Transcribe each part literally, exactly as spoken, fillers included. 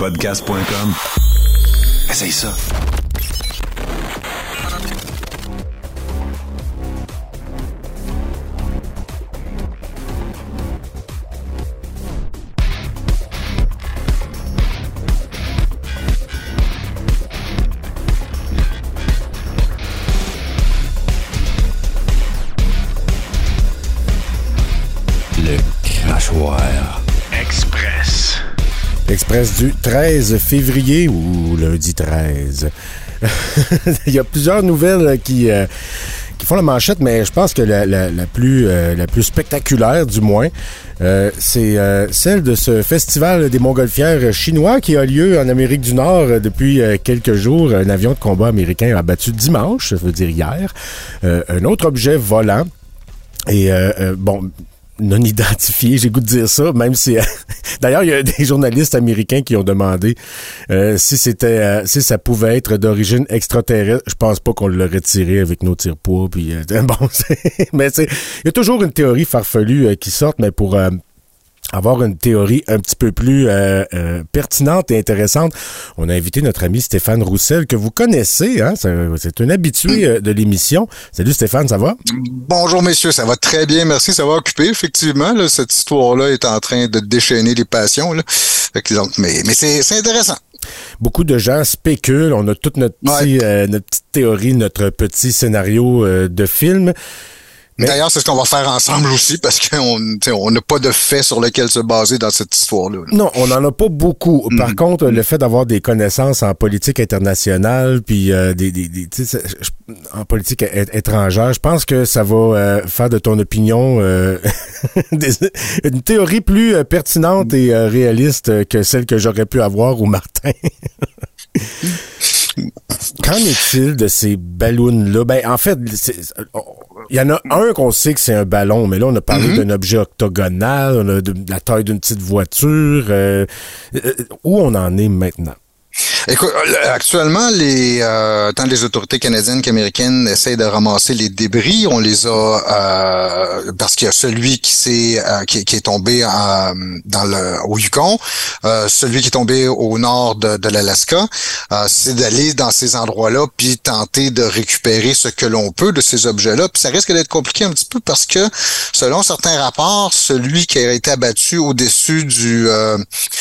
podcast point com. Essaye ça. Le crachoir Express. Express du treize février ou lundi treize. Il y a plusieurs nouvelles qui, euh, qui font la manchette, mais je pense que la, la, la, plus, euh, la plus spectaculaire, du moins, euh, c'est euh, celle de ce festival des montgolfières chinois qui a lieu en Amérique du Nord depuis euh, quelques jours. Un avion de combat américain a abattu dimanche, ça veut dire hier, euh, un autre objet volant. Et euh, euh, bon... non identifié, j'ai goût de dire ça, même si... D'ailleurs, il y a des journalistes américains qui ont demandé euh, si c'était euh, si ça pouvait être d'origine extraterrestre. Je pense pas qu'on l'aurait tiré avec nos tire-poids. Puis, euh, bon, c'est, mais c'est, il y a toujours une théorie farfelue euh, qui sort, mais pour... Euh, avoir une théorie un petit peu plus euh, euh, pertinente et intéressante, on a invité notre ami Stéphane Roussel, que vous connaissez, hein? C'est, c'est un habitué euh, de l'émission. Salut Stéphane, ça va? Bonjour messieurs, ça va très bien, merci, ça va occuper, effectivement. Là, cette histoire-là est en train de déchaîner les passions. Là. Fait que, donc, mais mais c'est, c'est intéressant. Beaucoup de gens spéculent, on a toute notre, petit, ouais. euh, notre petite théorie, notre petit scénario euh, de film. Mais... D'ailleurs, c'est ce qu'on va faire ensemble aussi, parce qu'on on n'a pas de faits sur lesquels se baser dans cette histoire-là. Non, on n'en a pas beaucoup. Par mm-hmm. contre, le fait d'avoir des connaissances en politique internationale, puis euh, des, des, des tu sais, en politique étrangère, je pense que ça va euh, faire de ton opinion euh, des, une théorie plus euh, pertinente et euh, réaliste que celle que j'aurais pu avoir au Martin. Qu'en est-il de ces ballons-là? Ben, en fait, il y en a un qu'on sait que c'est un ballon, mais là, on a parlé mm-hmm. d'un objet octogonal, on a de, de la taille d'une petite voiture. Euh, euh, où on en est maintenant? Écoute, actuellement, les euh, tant les autorités canadiennes qu'américaines essayent de ramasser les débris. On les a euh, parce qu'il y a celui qui s'est euh, qui, qui est tombé euh, dans le au Yukon, euh, celui qui est tombé au nord de, de l'Alaska. Euh, c'est d'aller dans ces endroits-là puis tenter de récupérer ce que l'on peut de ces objets-là. Puis ça risque d'être compliqué un petit peu parce que selon certains rapports, celui qui a été abattu au-dessus du euh,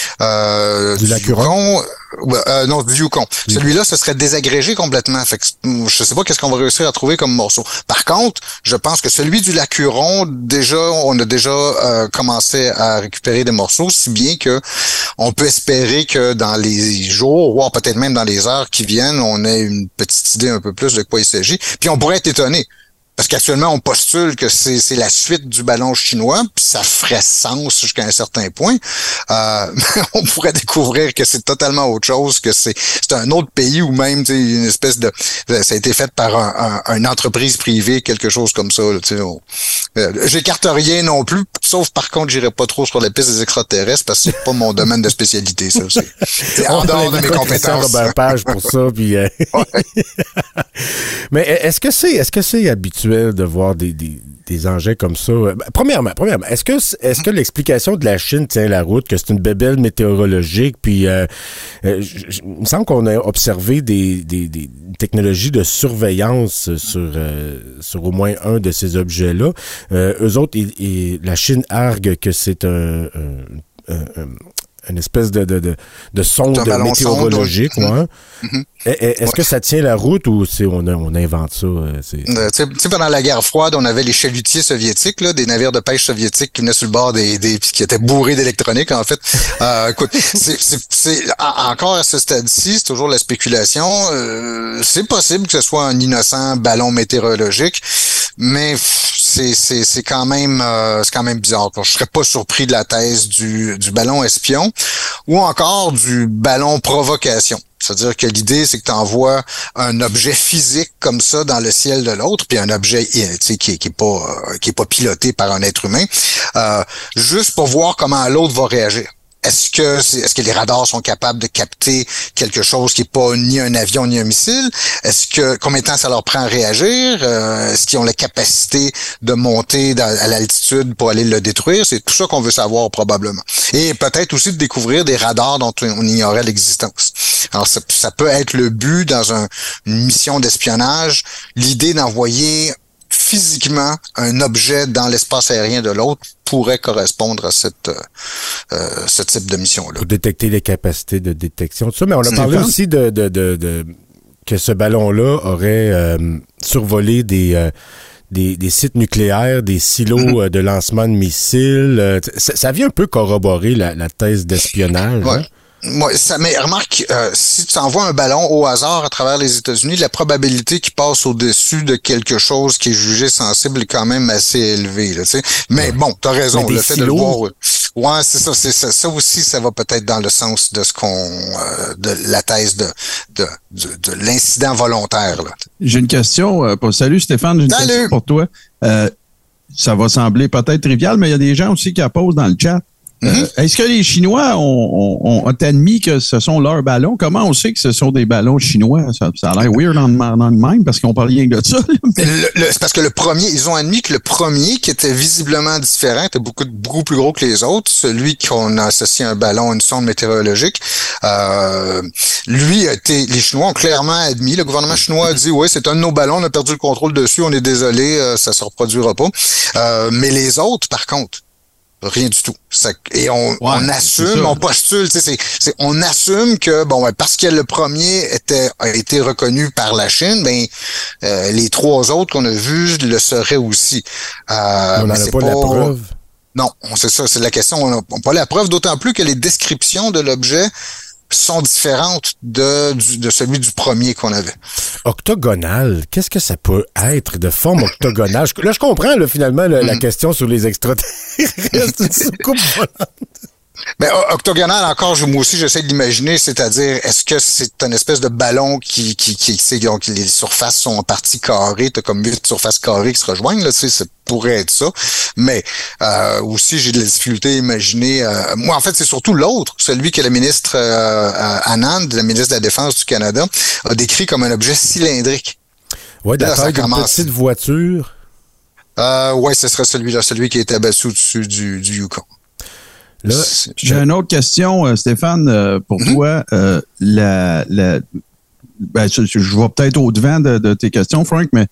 euh, du, du Yukon. Euh, non, du Yukon. Oui. Celui-là, ce serait désagrégé complètement. Fait que je sais pas qu'est-ce qu'on va réussir à trouver comme morceau. Par contre, je pense que celui du lac Huron, déjà, on a déjà euh, commencé à récupérer des morceaux, si bien que on peut espérer que dans les jours, voire peut-être même dans les heures qui viennent, on ait une petite idée un peu plus de quoi il s'agit. Puis on pourrait être étonné. Parce qu'actuellement, on postule que c'est, c'est la suite du ballon chinois, puis ça ferait sens jusqu'à un certain point. Euh, on pourrait découvrir que c'est totalement autre chose, que c'est, c'est un autre pays ou même une espèce de... Ça a été fait par un, un, une entreprise privée, quelque chose comme ça. Là, on, euh, j'écarte rien non plus, sauf par contre, j'irai pas trop sur la piste des extraterrestres parce que c'est pas mon domaine de spécialité. Ça, c'est, c'est en dehors de mes compétences. Robert Page pour ça, puis... Euh... ouais. Mais est-ce que c'est, est-ce que c'est habituel de voir des, des, des engins comme ça? Premièrement, premièrement, est-ce que est-ce que l'explication de la Chine tient la route, que c'est une bébelle météorologique, puis euh, euh, il me semble qu'on a observé des, des, des technologies de surveillance sur euh, sur au moins un de ces objets-là. Euh, eux autres, ils, ils, la Chine argue que c'est un, un, un, un une espèce de, de, de, de sonde météorologique. Sonde, ouais. Mm-hmm. Est-ce ouais. que ça tient la route ou c'est, on, on invente ça? C'est... Euh, tu sais, pendant la guerre froide, on avait les chalutiers soviétiques, là, des navires de pêche soviétiques qui venaient sur le bord des, des qui étaient bourrés d'électronique, en fait. Euh, écoute, c'est, c'est, c'est encore à ce stade-ci, c'est toujours la spéculation. Euh, c'est possible que ce soit un innocent ballon météorologique, mais c'est, c'est, c'est quand même, euh, c'est quand même bizarre. Je serais pas surpris de la thèse du, du ballon espion ou encore du ballon provocation. C'est-à-dire que l'idée, c'est que tu envoies un objet physique comme ça dans le ciel de l'autre, puis un objet tu sais, qui, qui est pas euh, qui est pas piloté par un être humain, euh, juste pour voir comment l'autre va réagir. est-ce que c'est, est-ce que les radars sont capables de capter quelque chose qui est pas ni un avion ni un missile? Est-ce que combien de temps ça leur prend à réagir? Euh, est-ce qu'ils ont la capacité de monter dans, à l'altitude pour aller le détruire? C'est tout ça qu'on veut savoir probablement. Et peut-être aussi de découvrir des radars dont on ignorait l'existence. Alors ça, ça peut être le but dans un, une mission d'espionnage, l'idée d'envoyer physiquement un objet dans l'espace aérien de l'autre pourrait correspondre à cette euh, ce type de mission-là. Pour détecter les capacités de détection, tout ça. Mais on a parlé aussi de, de, de, de que ce ballon-là aurait euh, survolé des, euh, des des sites nucléaires, des silos mm-hmm. de lancement de missiles. Euh, ça, ça vient un peu corroborer la, la thèse d'espionnage. Ouais. Hein? Moi, ça, mais remarque, euh, si tu envoies un ballon au hasard à travers les États-Unis, la probabilité qu'il passe au-dessus de quelque chose qui est jugé sensible est quand même assez élevée. Là, tu sais. Mais ouais. bon, t'as raison, le fait silos. de le voir. Ouais, c'est ça, c'est ça. Ça aussi, ça va peut-être dans le sens de ce qu'on, euh, de la thèse de de, de, de l'incident volontaire. Là. J'ai une question. Euh, pour, salut Stéphane, j'ai une salut. question pour toi. Euh, ça va sembler peut-être trivial, mais il y a des gens aussi qui la posent dans le chat. Mm-hmm. Euh, est-ce que les Chinois ont, ont, ont admis que ce sont leurs ballons? Comment on sait que ce sont des ballons chinois? Ça, ça a l'air weird en même parce qu'on parle rien de ça. Mais... Le, le, c'est parce que le premier, ils ont admis que le premier, qui était visiblement différent, était beaucoup, beaucoup plus gros que les autres, celui qu'on a associé à un ballon, à une sonde météorologique, euh, lui, a été, les Chinois ont clairement admis, le gouvernement chinois a dit, oui, c'est un de nos ballons, on a perdu le contrôle dessus, on est désolé, euh, ça se reproduira pas. Euh, mais les autres, par contre, rien du tout. Ça, et on, ouais, on assume, on postule, tu sais, c'est, c'est, on assume que bon, ben, parce que le premier était a été reconnu par la Chine, ben euh, les trois autres qu'on a vus le seraient aussi. Euh, on n'en a pas, pas la preuve. Non, c'est ça, c'est la question. On n'a pas la preuve, d'autant plus que les descriptions de l'objet sont différentes de, du, de celui du premier qu'on avait. Octogonal, qu'est-ce que ça peut être de forme octogonale? Là, je comprends là, finalement le, mm. la question sur les extraterrestres. Une soucoupe volante. Mais octogonal, encore, moi aussi, j'essaie de l'imaginer, c'est-à-dire, est-ce que c'est une espèce de ballon qui, qui, qui, qui donc les surfaces sont en partie carrées, t'as comme huit surfaces carrées qui se rejoignent, là, tu sais, ça pourrait être ça. Mais, euh, aussi, j'ai de la difficulté à imaginer, euh, moi, en fait, c'est surtout l'autre, celui que le ministre, euh, Anand, le ministre de la Défense du Canada, a décrit comme un objet cylindrique. Ouais, de la taille d'une petite voiture. Euh, ouais, ce serait celui-là, celui qui était abattu au-dessus du, du Yukon. Là, j'ai une autre question, euh, Stéphane, euh, pour mm-hmm. toi. Euh, la, la, ben, je, je vais peut-être au-devant de, de tes questions, Frank, mais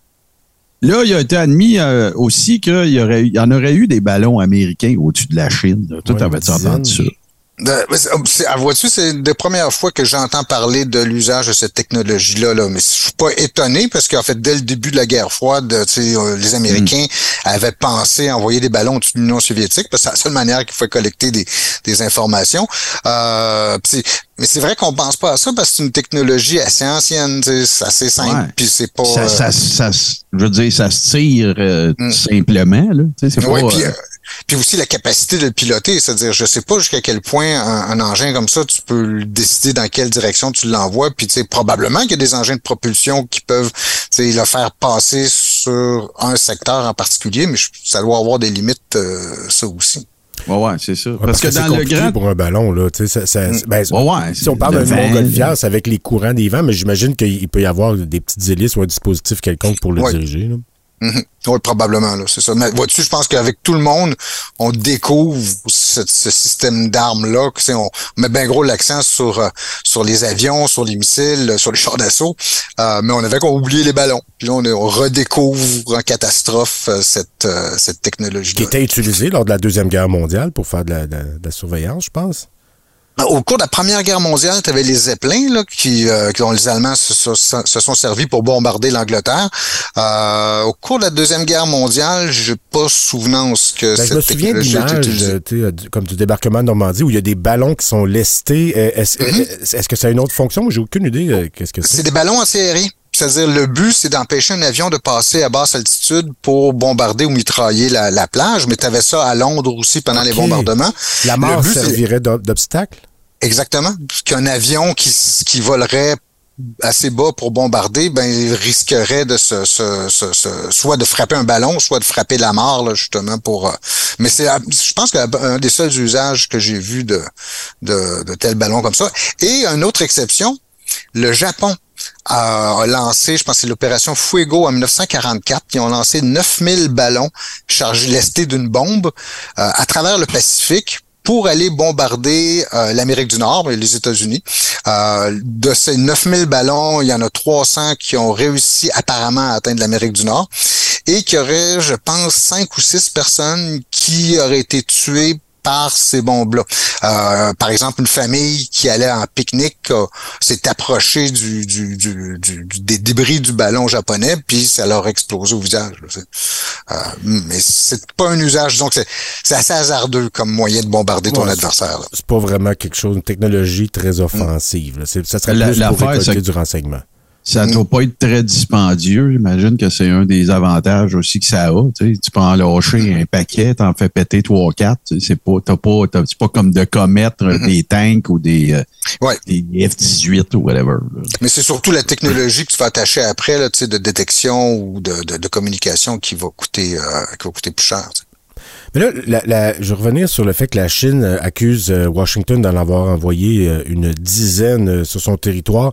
là, il a été admis euh, aussi qu'il y, aurait, il y en aurait eu des ballons américains au-dessus de la Chine. Toi, ouais, t'avais-tu entendu ça? De, c'est, vois-tu, c'est la première fois que j'entends parler de l'usage de cette technologie-là, là. Mais je suis pas étonné parce qu'en fait, dès le début de la guerre froide, euh, les Américains mm. avaient pensé envoyer des ballons au-dessus de l'Union soviétique parce que c'est la seule manière qu'il faut collecter des, des informations. Euh, c'est, mais c'est vrai qu'on pense pas à ça parce que c'est une technologie assez ancienne, c'est assez simple, ouais. Puis c'est pas. Ça, ça, ça, je veux dire, ça se tire euh, mm. simplement, là. C'est ouais, pas, puis, euh... Puis aussi la capacité de le piloter, c'est-à-dire, je sais pas jusqu'à quel point un, un engin comme ça, tu peux décider dans quelle direction tu l'envoies. Puis tu sais, probablement qu'il y a des engins de propulsion qui peuvent, tu sais, le faire passer sur un secteur en particulier, mais ça doit avoir des limites, euh, ça aussi. Ouais, ouais, c'est ça. Ouais, parce, parce que, que dans le grand pour un ballon là, tu sais, ça, ça mm. ben, ouais, ouais, si on parle d'un montgolfière, c'est avec les courants des vents, mais j'imagine qu'il peut y avoir des petites hélices ou un dispositif quelconque pour le ouais. diriger. Là. Mm-hmm. Oui, probablement, là, c'est ça. Mais vois-tu, je pense qu'avec tout le monde, on découvre ce, ce système d'armes-là, que c'est, on met bien gros l'accent sur euh, sur les avions, sur les missiles, sur les chars d'assaut, euh, mais on avait qu'on oublié les ballons. Puis là, on, on redécouvre en catastrophe euh, cette euh, cette technologie-là. Qui était utilisée lors de la Deuxième Guerre mondiale pour faire de la, de la, de la surveillance, je pense. Au cours de la Première Guerre mondiale, tu avais les Zeppelins là, qui, euh, dont les Allemands se, se, se sont servis pour bombarder l'Angleterre. Euh, au cours de la Deuxième Guerre mondiale, j'ai pas souvenance que ben, cette technologie a été utilisée. Je me souviens comme du débarquement de Normandie où il y a des ballons qui sont lestés. Est-ce, mm-hmm. est-ce que ça a une autre fonction? J'ai aucune idée. Qu'est-ce que c'est? C'est des ballons antiaériens. C'est-à-dire, le but, c'est d'empêcher un avion de passer à basse altitude pour bombarder ou mitrailler la, la plage, mais tu avais ça à Londres aussi pendant okay. les bombardements. La mort but, servirait c'est... d'obstacle? Exactement. Qu'un avion qui, qui volerait assez bas pour bombarder, ben il risquerait de se, se, se, se soit de frapper un ballon, soit de frapper la mort, là, justement pour. Euh, mais c'est, je pense qu'un des seuls usages que j'ai vu de de, de tels ballons comme ça. Et une autre exception, le Japon a lancé, je pense que c'est l'opération Fuego en dix-neuf cent quarante-quatre, ils ont lancé neuf mille ballons chargés lestés d'une bombe euh, à travers le Pacifique pour aller bombarder euh, l'Amérique du Nord et les États-Unis. Euh, de ces neuf mille ballons, il y en a trois cents qui ont réussi apparemment à atteindre l'Amérique du Nord et qu'il y aurait, je pense, cinq ou six personnes qui auraient été tuées par ces bombes-là. Euh, par exemple, une famille qui allait en pique-nique euh, s'est approchée du, du, du, du, des débris du ballon japonais, puis ça leur a explosé au visage. Euh, mais c'est pas un usage, donc c'est, c'est assez hasardeux comme moyen de bombarder ton ouais, adversaire. Là. C'est pas vraiment quelque chose, une technologie très offensive. Là. C'est, ça serait la, plus pour récolter ça... du renseignement. Ça ne doit pas être très dispendieux. J'imagine que c'est un des avantages aussi que ça a. Tu sais, tu peux en lâcher un paquet, t'en fais péter trois, quatre. C'est pas, t'as pas, t'as, c'est pas comme de commettre mm-hmm. des tanks ou des, euh, ouais. des F dix-huit ou whatever. Là. Mais c'est surtout la technologie que tu vas attacher après, là, tu sais, de détection ou de, de, de communication qui va coûter, euh, qui va coûter plus cher. Tu sais. Mais là, la, la, je vais revenir sur le fait que la Chine accuse Washington d'en avoir envoyé une dizaine sur son territoire.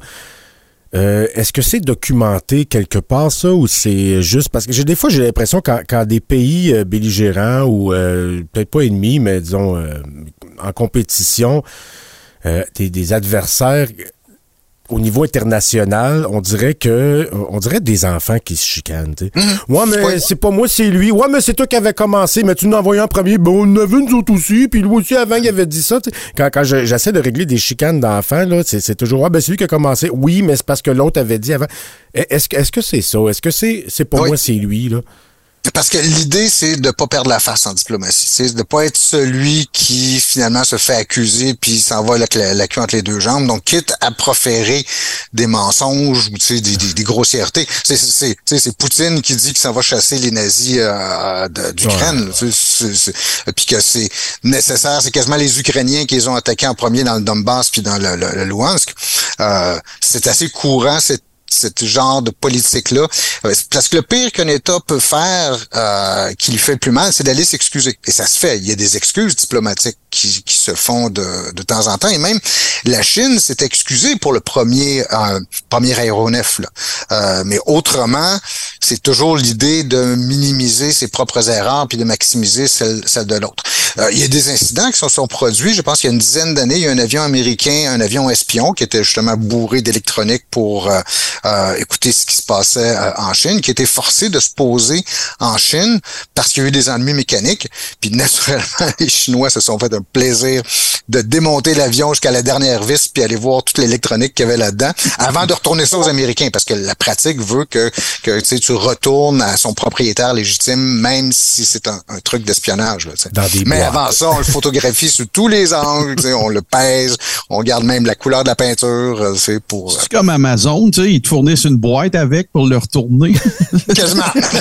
Euh, est-ce que c'est documenté quelque part, ça, ou c'est juste... Parce que j'ai des fois, j'ai l'impression quand, quand des pays euh, belligérants ou euh, peut-être pas ennemis, mais disons euh, en compétition, euh, des, des adversaires au niveau international, on dirait que on dirait des enfants qui se chicanent. Tu sais. Mmh. Ouais, mais ouais. c'est pas moi, c'est lui. Ouais, mais c'est toi qui avais commencé, mais tu nous as envoyé en premier. Bon, on en avait nous autres aussi, puis lui aussi avant, il avait dit ça. Tu sais. Quand, quand je, j'essaie de régler des chicanes d'enfants, là, c'est, c'est toujours ah ben c'est lui qui a commencé. Oui, mais c'est parce que l'autre avait dit avant. Est-ce, est-ce que c'est ça? Est-ce que c'est c'est pas oui. moi, c'est lui, là? Parce que l'idée, c'est de pas perdre la face en diplomatie. C'est de pas être celui qui, finalement, se fait accuser puis s'en va la, la, la queue entre les deux jambes. Donc, quitte à proférer des mensonges ou, tu sais, des, des, des grossièretés. C'est, c'est, c'est, c'est Poutine qui dit qu'il s'en va chasser les nazis euh, de, d'Ukraine. Ouais. C'est, c'est, puis que c'est nécessaire. C'est quasiment les Ukrainiens qui les ont attaqués en premier dans le Donbass puis dans le, le, le Luhansk. Euh, c'est assez courant, c'est ce genre de politique-là. Parce que le pire qu'un État peut faire euh, qui lui fait le plus mal, c'est d'aller s'excuser. Et ça se fait. Il y a des excuses diplomatiques qui, qui se font de, de temps en temps. Et même la Chine s'est excusée pour le premier euh, premier aéronef. Là. Euh, mais autrement, c'est toujours l'idée de minimiser ses propres erreurs puis de maximiser celles, celles de l'autre. Euh, il y a des incidents qui se sont, sont produits. Je pense qu'il y a une dizaine d'années, il y a un avion américain, un avion espion qui était justement bourré d'électronique pour euh, euh, écouter ce qui se passait euh, en Chine, qui était forcé de se poser en Chine parce qu'il y a eu des ennemis mécaniques. Puis naturellement, les Chinois se sont fait un plaisir de démonter l'avion jusqu'à la dernière vis puis aller voir toute l'électronique qu'il y avait là-dedans avant de retourner ça aux Américains parce que la pratique veut que, que tu sais, tu retournes à son propriétaire légitime même si c'est un, un truc d'espionnage. Là, mais bois. Avant ça, on le photographie sous tous les angles, on le pèse, on garde même la couleur de la peinture. C'est pour. C'est comme Amazon, tu sais, ils te fournissent une boîte avec pour le retourner. Quasiment.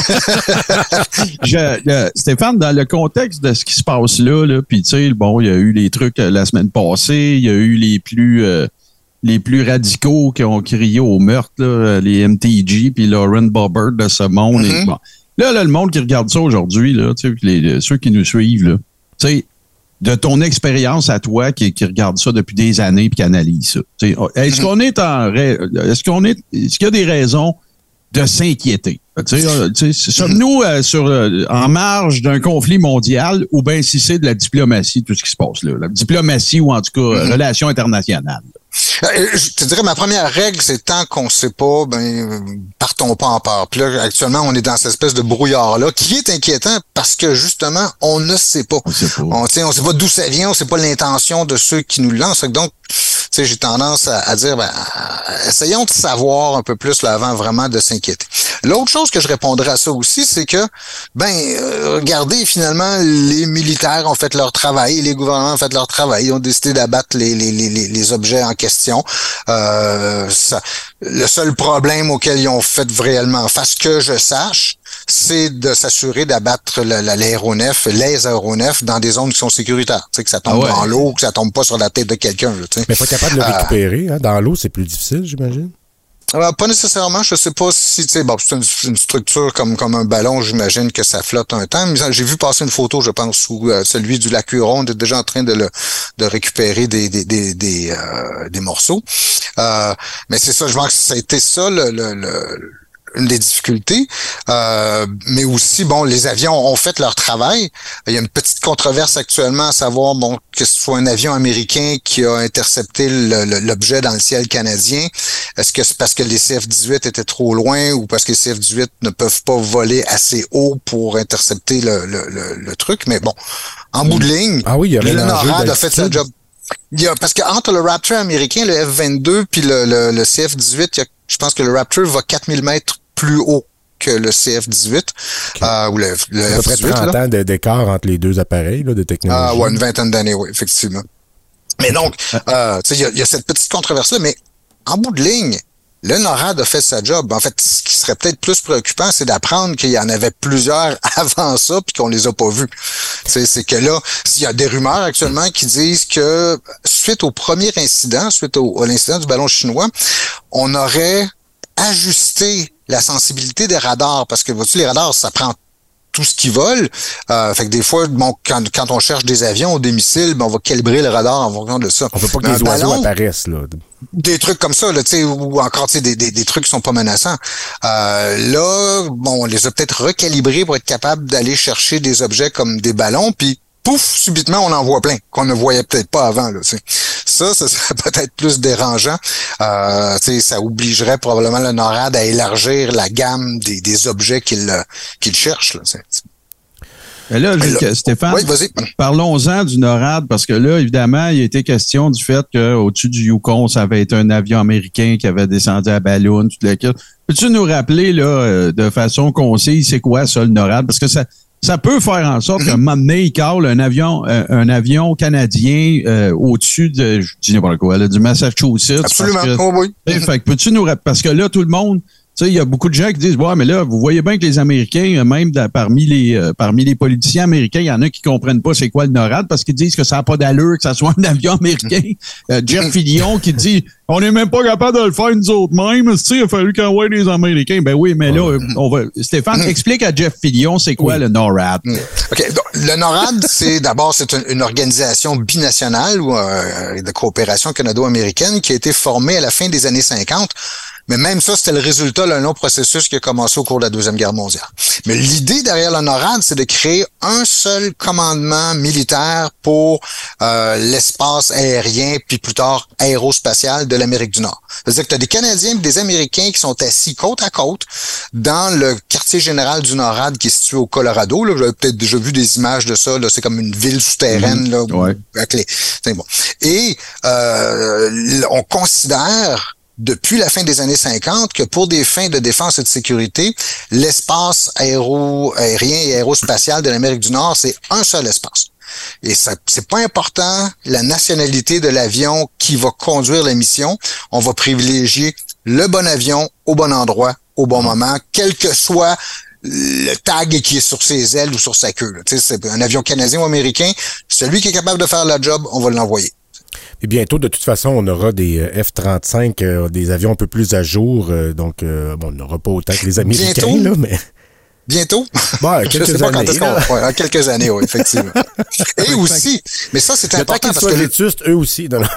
je, je, Stéphane, dans le contexte de ce qui se passe là, là puis tu sais, bon, il y a eu les trucs euh, la semaine passée, il y a eu les plus euh, les plus radicaux qui ont crié au meurtre, là, les M T G puis Lauren Boebert de ce monde. Mm-hmm. Et, bon. Là, là, le monde qui regarde ça aujourd'hui, là, tu sais, les, les, ceux qui nous suivent, là, tu sais, de ton expérience à toi qui, qui regarde ça depuis des années et qui analyse ça. Tu sais, est-ce qu'on est en est-ce qu'on est est-ce qu'il y a des raisons de s'inquiéter? Tu sais, sommes-nous euh, sur euh, en marge d'un conflit mondial ou bien si c'est de la diplomatie, tout ce qui se passe là? La diplomatie ou en tout cas mm-hmm. relations internationales. Je te dirais, ma première règle, c'est tant qu'on sait pas, ben, partons pas en peur. Puis là, actuellement, on est dans cette espèce de brouillard-là, qui est inquiétant parce que, justement, on ne sait pas. On sait pas. On, on sait pas d'où ça vient, on sait pas l'intention de ceux qui nous lancent. Donc, tu sais, j'ai tendance à, à dire, ben, essayons de savoir un peu plus là avant vraiment de s'inquiéter. L'autre chose que je répondrais à ça aussi, c'est que, ben, euh, regardez, finalement, les militaires ont fait leur travail, les gouvernements ont fait leur travail, ils ont décidé d'abattre les, les, les, les objets en question. Euh, ça, le seul problème auquel ils ont fait réellement face, que je sache, c'est de s'assurer d'abattre le, la, l'aéronef, les aéronefs dans des zones qui sont sécuritaires. Tu sais, que ça tombe ah ouais. dans l'eau, que ça tombe pas sur la tête de quelqu'un. Là, tu sais. Mais pas capable de le récupérer. Euh, hein? Dans l'eau, c'est plus difficile, j'imagine. Euh, pas nécessairement, je sais pas si, tu sais, bon, c'est une, une structure comme comme un ballon, j'imagine que ça flotte un temps. Mais j'ai vu passer une photo, je pense, où euh, celui du lac Huron est déjà en train de le de récupérer des des des des, euh, des morceaux. Euh, mais c'est ça, je pense que ça a été ça le le, le une des difficultés, euh, mais aussi, bon, les avions ont fait leur travail. Il y a une petite controverse actuellement à savoir, bon, que ce soit un avion américain qui a intercepté le, le, l'objet dans le ciel canadien. Est-ce que c'est parce que les C F dix-huit étaient trop loin ou parce que les C F dix-huit ne peuvent pas voler assez haut pour intercepter le, le, le, le truc? Mais bon, en bout de ligne, ah oui, il y avait le NORAD a fait sa job. Il y a, parce que entre le Raptor américain, le F vingt-deux, puis le, le, le C F dix-huit, il y a, je pense que le Raptor va quatre mille mètres plus haut que le C F dix-huit, okay. euh, ou le, le F dix-huit. À peu près trente là. Ans d'écart entre les deux appareils là, de technologie. Ah ouais, une vingtaine d'années, oui, effectivement. Mais donc, euh, tu sais, il y a, y a cette petite controverse-là, mais en bout de ligne, le NORAD a fait sa job. En fait, ce qui serait peut-être plus préoccupant, c'est d'apprendre qu'il y en avait plusieurs avant ça puis qu'on les a pas vus. C'est, c'est que là, s'il y a des rumeurs actuellement qui disent que suite au premier incident, suite au, à l'incident du ballon chinois, on aurait ajusté la sensibilité des radars, parce que vois-tu, les radars, ça prend tout ce qui vole. Euh, fait que des fois, bon, quand, quand on cherche des avions au domicile, ben, on va calibrer le radar en fonction de ça. On veut pas que les oiseaux ballon, apparaissent, là. Des trucs comme ça, là, tu sais, ou encore, tu sais, des, des, des trucs qui sont pas menaçants. Euh, là, bon, on les a peut-être recalibrés pour être capable d'aller chercher des objets comme des ballons, puis pouf, subitement, on en voit plein, qu'on ne voyait peut-être pas avant, là, tu sais. Ça, ça serait peut-être plus dérangeant. Euh, tu sais, ça obligerait probablement le NORAD à élargir la gamme des, des objets qu'il, qu'il cherche, là, tu sais. Mais là, là, Stéphane, oui, parlons-en du NORAD, parce que là, évidemment, il a été question du fait qu'au-dessus du Yukon, ça avait été un avion américain qui avait descendu à ballon, tout le kit. Peux-tu nous rappeler, là, de façon concise, c'est quoi ça, le NORAD? Parce que ça, ça peut faire en sorte qu'à un moment donné, il cale un avion, euh, un avion canadien euh, au-dessus de, je dis n'importe quoi, là, du Massachusetts. Absolument, que, oh oui. Fait que peux-tu nous rappeler, parce que là, tout le monde, tu sais, il y a beaucoup de gens qui disent, ouais, mais là, vous voyez bien que les Américains, même de, parmi les euh, parmi les politiciens américains, il y en a qui comprennent pas c'est quoi le NORAD parce qu'ils disent que ça n'a pas d'allure que ça soit un avion américain. Euh, Jeff Fillion qui dit, on n'est même pas capable de le faire nous autres mêmes. Tu sais, il a fallu qu'on voit les Américains. Ben oui, mais là, on va. Stéphane, explique à Jeff Fillion c'est quoi oui. le NORAD. OK. Donc, le NORAD, c'est d'abord c'est une, une organisation binationale ou euh, de coopération canado-américaine qui a été formée à la fin des années cinquante. Mais même ça, c'était le résultat d'un long processus qui a commencé au cours de la Deuxième Guerre mondiale. Mais l'idée derrière le NORAD, c'est de créer un seul commandement militaire pour euh, l'espace aérien, puis plus tard aérospatial de l'Amérique du Nord. C'est-à-dire que tu as des Canadiens et des Américains qui sont assis côte à côte dans le quartier général du NORAD qui est situé au Colorado. Là, vous avez peut-être déjà vu des images de ça. Là, c'est comme une ville souterraine. Mmh, là, ouais. avec les... c'est bon. Et euh, on considère depuis la fin des années cinquante, que pour des fins de défense et de sécurité, l'espace aéro, aérien et aérospatial de l'Amérique du Nord, c'est un seul espace. Et ça, c'est pas important la nationalité de l'avion qui va conduire la mission. On va privilégier le bon avion au bon endroit, au bon moment, quel que soit le tag qui est sur ses ailes ou sur sa queue. Tu sais, c'est un avion canadien ou américain. Celui qui est capable de faire le job, on va l'envoyer. Et bientôt, de toute façon, on aura des F trente-cinq, euh, des avions un peu plus à jour. Euh, donc, euh, bon, on n'aura pas autant que les Américains, bientôt, là, mais... Bientôt? Bon, quelques je sais pas années. Quand est-ce qu'on... Ouais, quelques années, oui, effectivement. Et aussi, mais ça, c'est important parce que... Les vétustes, eux aussi. Non, non.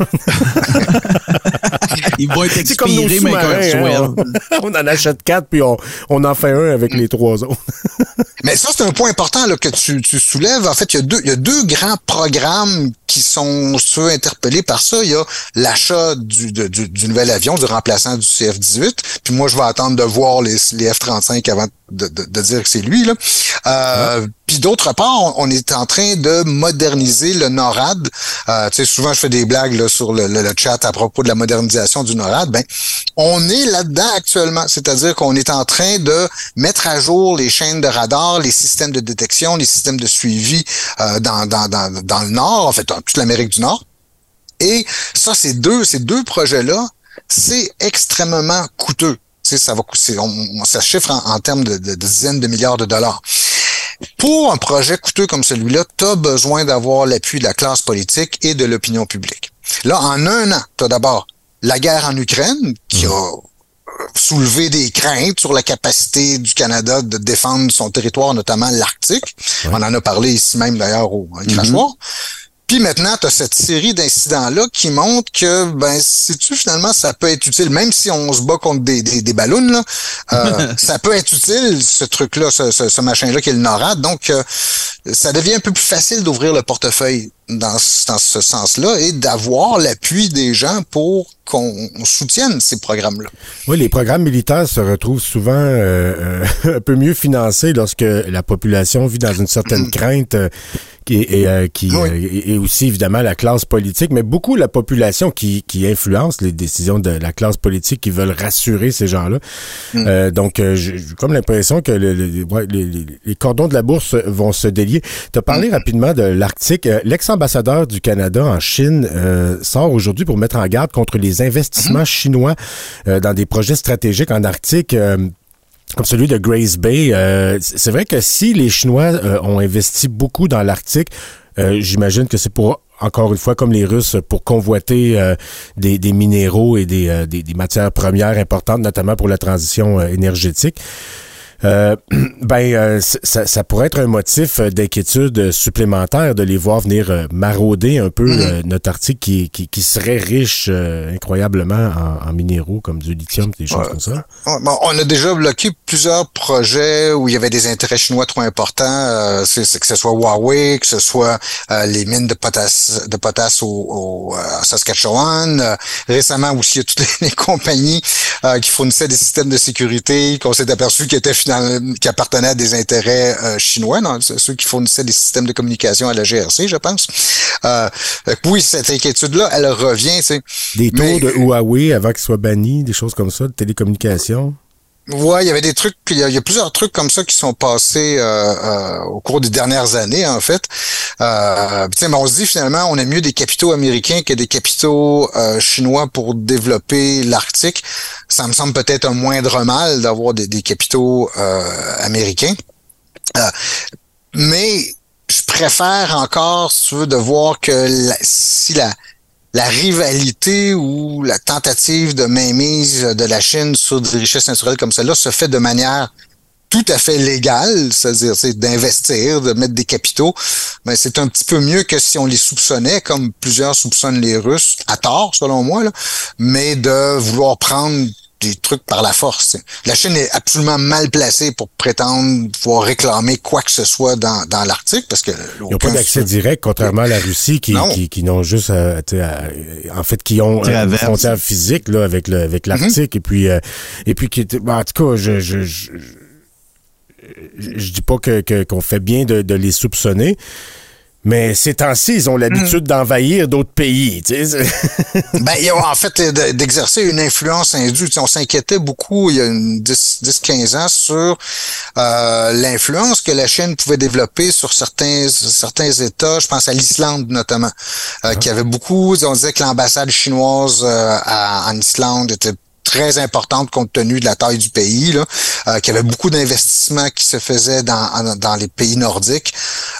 Ils vont être expirés, mais hein, on, on en achète quatre, puis on, on en fait un avec mm. les trois autres. Mais ça, c'est un point important là, que tu, tu soulèves. En fait, il y a deux, il y a deux grands programmes qui sont ceux interpellés par ça. Il y a l'achat du, du, du nouvel avion, du remplaçant du C F dix-huit. Puis moi, je vais attendre de voir les, les F trente-cinq avant de, de, de dire que c'est lui. Là. Euh, ouais. Puis d'autre part, on, on est en train de moderniser le NORAD. Euh, tu sais, souvent, je fais des blagues là, sur le, le, le chat à propos de la modernisation du NORAD. Ben, on est là-dedans actuellement. C'est-à-dire qu'on est en train de mettre à jour les chaînes de radar, les systèmes de détection, les systèmes de suivi euh, dans, dans, dans, dans le Nord, en fait, dans toute l'Amérique du Nord. Et ça, ces deux, ces deux projets-là, c'est extrêmement coûteux. Tu sais, ça va coûter, on, on, ça chiffre en, en termes de, de, de dizaines de milliards de dollars. Pour un projet coûteux comme celui-là, tu as besoin d'avoir l'appui de la classe politique et de l'opinion publique. Là, en un an, tu as d'abord la guerre en Ukraine, qui a soulevé des craintes sur la capacité du Canada de défendre son territoire, notamment l'Arctique. Ouais. On en a parlé ici même d'ailleurs au Crachoir. Mm-hmm. Puis maintenant, tu as cette série d'incidents-là qui montrent que, ben, sais-tu, finalement, ça peut être utile, même si on se bat contre des, des, des ballons, là, euh, ça peut être utile, ce truc-là, ce, ce, ce machin-là qui est le NORAD. Donc, euh, ça devient un peu plus facile d'ouvrir le portefeuille dans, dans ce sens-là et d'avoir l'appui des gens pour qu'on soutienne ces programmes-là. Oui, les programmes militaires se retrouvent souvent euh, euh, un peu mieux financés lorsque la population vit dans une certaine crainte euh, et, et, euh, qui, oui. euh, et aussi, évidemment, la classe politique, mais beaucoup la population qui, qui influence les décisions de la classe politique qui veulent rassurer ces gens-là. Mm. Euh, donc, euh, j'ai comme l'impression que le, le, ouais, les, les cordons de la bourse vont se délier. Tu as parlé mm. rapidement de l'Arctique. L'ex-ambassadeur du Canada en Chine euh, sort aujourd'hui pour mettre en garde contre les investissements mm. chinois euh, dans des projets stratégiques en Arctique. Euh, Comme celui de Grace Bay. Euh, c'est vrai que si les Chinois euh, ont investi beaucoup dans l'Arctique, euh, j'imagine que c'est pour, encore une fois, comme les Russes, pour convoiter euh, des, des minéraux et des, euh, des, des matières premières importantes, notamment pour la transition euh, énergétique. Euh, ben, euh, ça, ça pourrait être un motif d'inquiétude supplémentaire de les voir venir euh, marauder un peu mm-hmm. euh, notre Arctique qui, qui, qui serait riche euh, incroyablement en, en minéraux comme du lithium, des choses ouais. comme ça. Bon, on a déjà bloqué plusieurs projets où il y avait des intérêts chinois trop importants, euh, c'est, c'est que ce soit Huawei, que ce soit euh, les mines de potasse, de potasse au, au euh, Saskatchewan. Euh, récemment aussi, il y a toutes les, les compagnies euh, qui fournissaient des systèmes de sécurité qu'on s'est aperçu qui étaient Dans, qui appartenaient à des intérêts euh, chinois, non, ceux qui fournissaient des systèmes de communication à la G R C, je pense. Euh, oui, cette inquiétude-là, elle revient. T'sais. Des tours Mais, de Huawei avant qu'ils soient bannis, des choses comme ça, de télécommunications. Ouais, il y avait des trucs, il y, il y a plusieurs trucs comme ça qui sont passés euh, euh, au cours des dernières années, en fait. Euh, mais on se dit finalement, on a mieux des capitaux américains que des capitaux euh, chinois pour développer l'Arctique. Ça me semble peut-être un moindre mal d'avoir des, des capitaux euh, américains. Euh, mais je préfère encore, si tu veux, de voir que la, si la la rivalité ou la tentative de mainmise de la Chine sur des richesses naturelles comme celle-là se fait de manière tout à fait légale, c'est-à-dire c'est d'investir, de mettre des capitaux, mais c'est un petit peu mieux que si on les soupçonnait, comme plusieurs soupçonnent les Russes, à tort selon moi, là, mais de vouloir prendre des trucs par la force. La Chine est absolument mal placée pour prétendre pouvoir réclamer quoi que ce soit dans, dans l'Arctique, parce que ils n'ont pas d'accès direct, contrairement à la Russie, qui, qui, qui n'ont juste, à, à, en fait, qui ont une frontière physique là avec le avec l'Arctique, mm-hmm. et puis euh, et puis qui, ben, en tout cas, je je je, je, je dis pas que, que qu'on fait bien de, de les soupçonner. Mais ces temps-ci, ils ont l'habitude mmh. d'envahir d'autres pays, tu sais. Ben, ils ont en fait d'exercer une influence indue. On s'inquiétait beaucoup il y a dix à quinze ans sur euh, l'influence que la Chine pouvait développer sur certains certains États. Je pense à l'Islande notamment, euh, ah. qui avait beaucoup. On disait que l'ambassade chinoise euh, à, en Islande était très importante compte tenu de la taille du pays, là, euh, qu'il y avait beaucoup d'investissements qui se faisaient dans, dans les pays nordiques.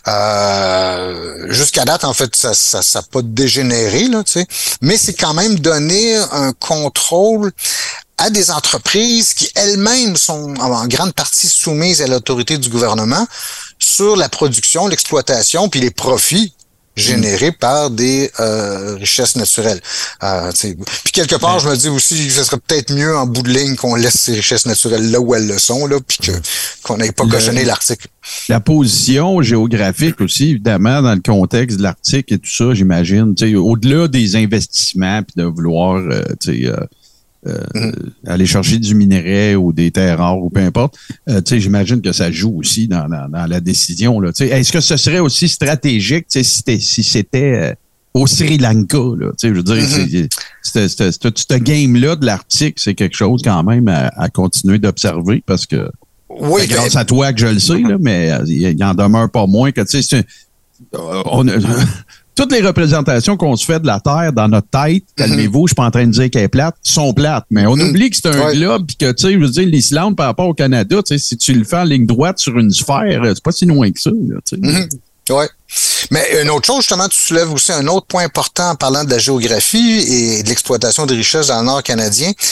Euh, jusqu'à date, en fait, ça ça, ça pas dégénéré, là, tu sais. Mais c'est quand même donné un contrôle à des entreprises qui elles-mêmes sont en grande partie soumises à l'autorité du gouvernement sur la production, l'exploitation, puis les profits générés par des euh, richesses naturelles. Euh, puis quelque part, ouais. je me dis aussi que ce serait peut-être mieux en bout de ligne qu'on laisse ces richesses naturelles là où elles le sont, là, puis que, qu'on n'aille pas cochonné l'Arctique. La position géographique aussi, évidemment, dans le contexte de l'Arctique et tout ça, j'imagine, au-delà des investissements, puis de vouloir euh, euh, Euh, mm-hmm. aller chercher du minerai ou des terres rares ou peu importe, euh, tu sais, j'imagine que ça joue aussi dans, dans, dans la décision, là. Tu sais, est-ce que ce serait aussi stratégique, tu sais, si c'était, si c'était euh, au Sri Lanka, là, tu sais, je veux dire, mm-hmm. c'est, c'est, c'est, ce game-là de l'Arctique, c'est quelque chose quand même à, à continuer d'observer parce que oui, ben, grâce à toi que je le sais, là, mais il, il en demeure pas moins que, tu sais, c'est un, on a, toutes les représentations qu'on se fait de la Terre dans notre tête, calmez-vous, mm-hmm. je suis pas en train de dire qu'elle est plate, sont plates. Mais on mm-hmm. oublie que c'est un ouais. globe puis que, tu sais, je veux dire, l'Islande par rapport au Canada, tu sais, si tu le fais en ligne droite sur une sphère, c'est pas si loin que ça, là, tu sais. Mm-hmm. Oui. Mais une autre chose, justement, tu soulèves aussi un autre point important en parlant de la géographie et de l'exploitation des richesses dans le nord canadien.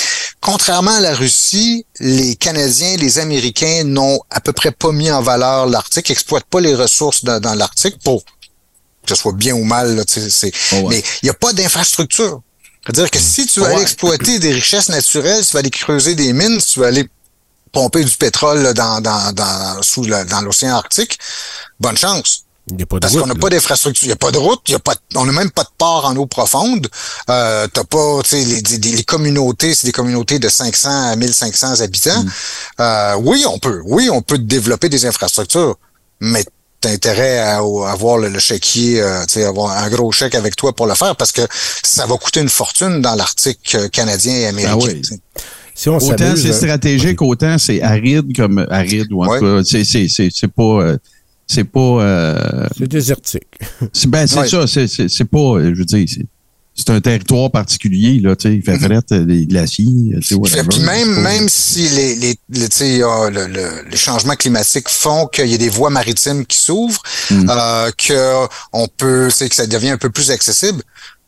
contrairement à la Russie, les Canadiens, les Américains n'ont à peu près pas mis en valeur l'Arctique, exploitent pas les ressources dans, dans l'Arctique pour que ce soit bien ou mal. Là, c'est, oh ouais. Mais il n'y a pas d'infrastructure. C'est-à-dire que si tu veux oh aller ouais. exploiter des richesses naturelles, si tu vas aller creuser des mines, si tu vas aller pomper du pétrole là, dans, dans, dans, sous le, dans l'océan Arctique, bonne chance. Il y a pas de Parce route, qu'on n'a là. pas d'infrastructure, il n'y a pas de route, il y a pas de, on n'a même pas de port en eau profonde. Euh, t'as pas, tu sais, les, les, les communautés, c'est des communautés de cinq cents à mille cinq cents habitants. Mm. Euh, oui, on peut, oui, on peut développer des infrastructures, mais t'as intérêt à, à avoir le, le chéquier, euh, tu sais, avoir un gros chèque avec toi pour le faire, parce que ça va coûter une fortune dans l'Arctique canadien et américain. Ah oui. Si on autant s'amuse, c'est stratégique, autant c'est aride comme aride, ou en ouais. tout cas, c'est, c'est, c'est, c'est pas... Euh, C'est pas... Euh... C'est désertique. C'est, ben, c'est ouais. ça. C'est, c'est, c'est pas... Je veux dire, c'est, c'est un territoire particulier, là, tu sais. Il fait frette, mm-hmm. des glaciers, tu sais, whatever. Puis même, pas... même si les, les, les, tu sais, euh, le, le, les changements climatiques font qu'il y a des voies maritimes qui s'ouvrent, mm. euh, que on peut... C'est que ça devient un peu plus accessible.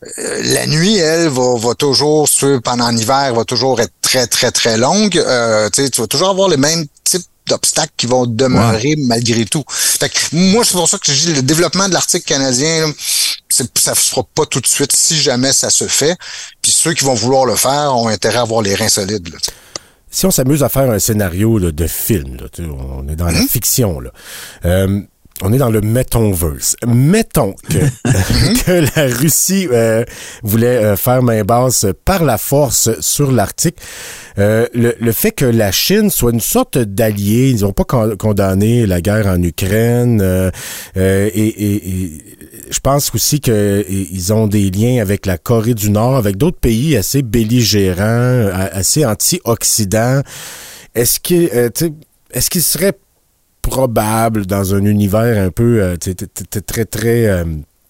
La nuit, elle, va, va toujours, pendant l'hiver, va toujours être très, très, très longue. Euh, tu sais, tu vas toujours avoir le même type d'obstacles qui vont demeurer ouais. malgré tout. Fait que moi, c'est pour ça que je dis le développement de l'Arctique canadien, là, c'est, ça ne se fera pas tout de suite si jamais ça se fait. Puis ceux qui vont vouloir le faire ont intérêt à avoir les reins solides. Là. Si on s'amuse à faire un scénario là, de film, là, on est dans mmh. la fiction, là. Euh, On est dans le metonverse. Mettons que, que la Russie euh, voulait euh, faire main basse par la force sur l'Arctique. Euh, le, le fait que la Chine soit une sorte d'allié, ils n'ont pas con- condamné la guerre en Ukraine. Euh, euh, et, et, et je pense aussi qu'ils ont des liens avec la Corée du Nord, avec d'autres pays assez belligérants, assez anti-Occident. Est-ce que, euh, tu sais, est-ce qu'il serait probable dans un univers un peu euh, t- t- t- très très euh,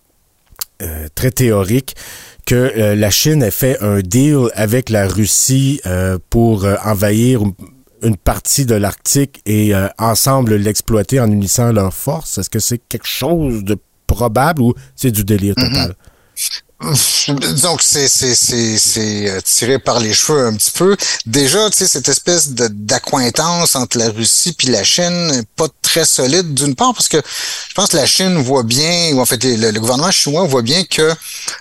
euh, très théorique que euh, la Chine ait fait un deal avec la Russie euh, pour euh, envahir une partie de l'Arctique et euh, ensemble l'exploiter en unissant leurs forces? Est-ce que c'est quelque chose de probable ou c'est du délire total? Mm-hmm. Donc c'est c'est c'est c'est tiré par les cheveux un petit peu. Déjà, tu sais, cette espèce de d'accointance entre la Russie puis la Chine n'est pas très solide, d'une part parce que je pense que la Chine voit bien, ou en fait le, le gouvernement chinois voit bien que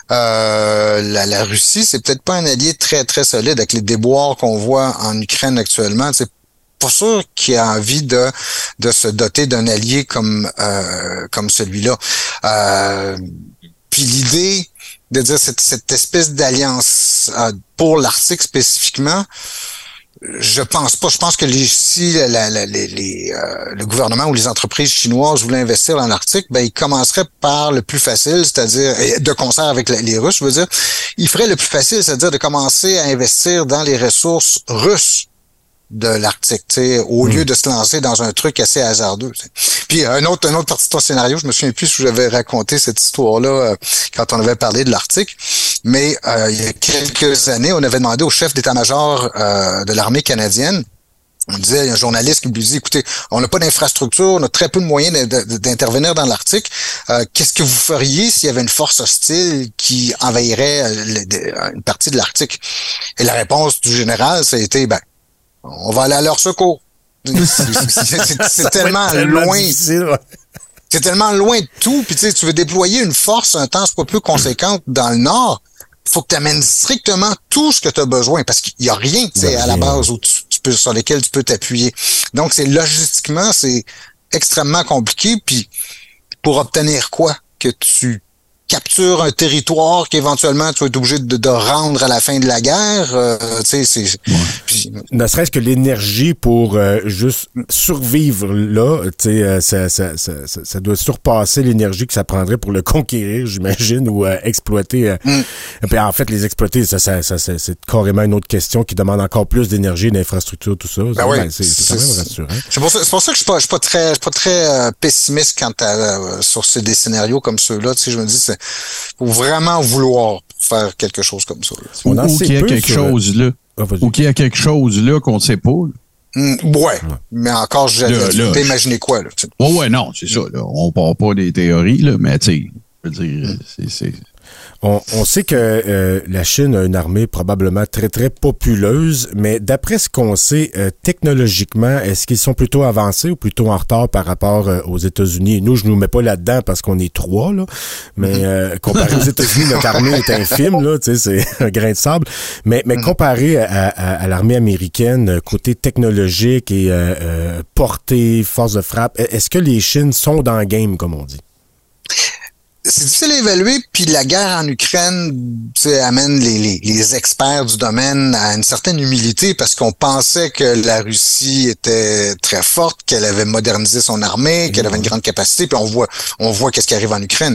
euh, la, la Russie c'est peut-être pas un allié très très solide avec les déboires qu'on voit en Ukraine actuellement. C'est pas sûr qu'il a envie de de se doter d'un allié comme euh, comme celui-là. Euh, puis l'idée de dire cette, cette espèce d'alliance euh, pour l'Arctique spécifiquement, je pense pas. Je pense que les, si la, la, les, les, euh, le gouvernement ou les entreprises chinoises voulaient investir dans l'Arctique, ben ils commenceraient par le plus facile, c'est-à-dire de concert avec la, les Russes, je veux dire, ils feraient le plus facile, c'est-à-dire de commencer à investir dans les ressources russes de l'Arctique, tu sais, au mmh. lieu de se lancer dans un truc assez hasardeux. T'sais. Puis un autre, un autre partie de ton scénario, je me souviens plus si j'avais raconté cette histoire-là euh, quand on avait parlé de l'Arctique, mais euh, il y a quelques années, on avait demandé au chef d'état-major euh, de l'armée canadienne. On disait, il y a un journaliste qui lui disait, écoutez, on n'a pas d'infrastructure, on a très peu de moyens d'intervenir dans l'Arctique. Euh, qu'est-ce que vous feriez s'il y avait une force hostile qui envahirait euh, une partie de l'Arctique? Et la réponse du général, ça a été, ben, on va aller à leur secours. C'est, c'est, c'est, c'est tellement, tellement loin. Ouais. C'est tellement loin de tout. Puis tu sais, tu veux déployer une force un temps soit peu conséquente dans le Nord, il faut que tu amènes strictement tout ce que tu as besoin parce qu'il y a rien, tu sais, à la base où tu, tu peux, sur lesquels tu peux t'appuyer. Donc c'est logistiquement, c'est extrêmement compliqué. Puis pour obtenir quoi? Que tu capture un territoire qu'éventuellement tu vas être obligé de, de rendre à la fin de la guerre. Euh, tu sais, c'est... Ouais. Puis, ne serait-ce que l'énergie pour euh, juste survivre là, tu sais, euh, ça, ça, ça, ça, ça doit surpasser l'énergie que ça prendrait pour le conquérir, j'imagine, ou euh, exploiter. Euh, mm. Puis en fait, les exploiter, ça, ça, ça, ça, c'est carrément une autre question qui demande encore plus d'énergie, d'infrastructure, tout ça. Ben oui, ben, c'est, c'est, c'est quand même rassurant. C'est pour ça, c'est pour ça que je suis pas, je suis pas très, je suis pas très euh, pessimiste quant à euh, sur ces, des scénarios comme ceux-là. Tu sais, je me dis, c'est faut vraiment vouloir faire quelque chose comme ça. Ou, ou qu'il y a quelque sur... chose là. Ah, ou qu'il y a quelque chose là qu'on ne sait pas. Mmh, ouais, ouais, mais encore, j'ai imaginé quoi, là? Ouais, ouais, non, c'est ça, là. On part pas des théories, là, mais tu sais, je veux dire, c'est, c'est... On, on sait que euh, la Chine a une armée probablement très, très populeuse, mais d'après ce qu'on sait, euh, technologiquement, est-ce qu'ils sont plutôt avancés ou plutôt en retard par rapport euh, aux États-Unis? Nous, je nous mets pas là-dedans parce qu'on est trois, là, mais euh, comparé aux États-Unis, notre armée est infime, là, tu sais, c'est un grain de sable. Mais, mais comparé à, à, à l'armée américaine, côté technologique et euh, euh, portée, force de frappe, est-ce que les Chines sont dans le game, comme on dit? C'est difficile à évaluer, puis la guerre en Ukraine amène les, les, les experts du domaine à une certaine humilité parce qu'on pensait que la Russie était très forte, qu'elle avait modernisé son armée, qu'elle avait une grande capacité, puis on voit on voit qu'est-ce qui arrive en Ukraine.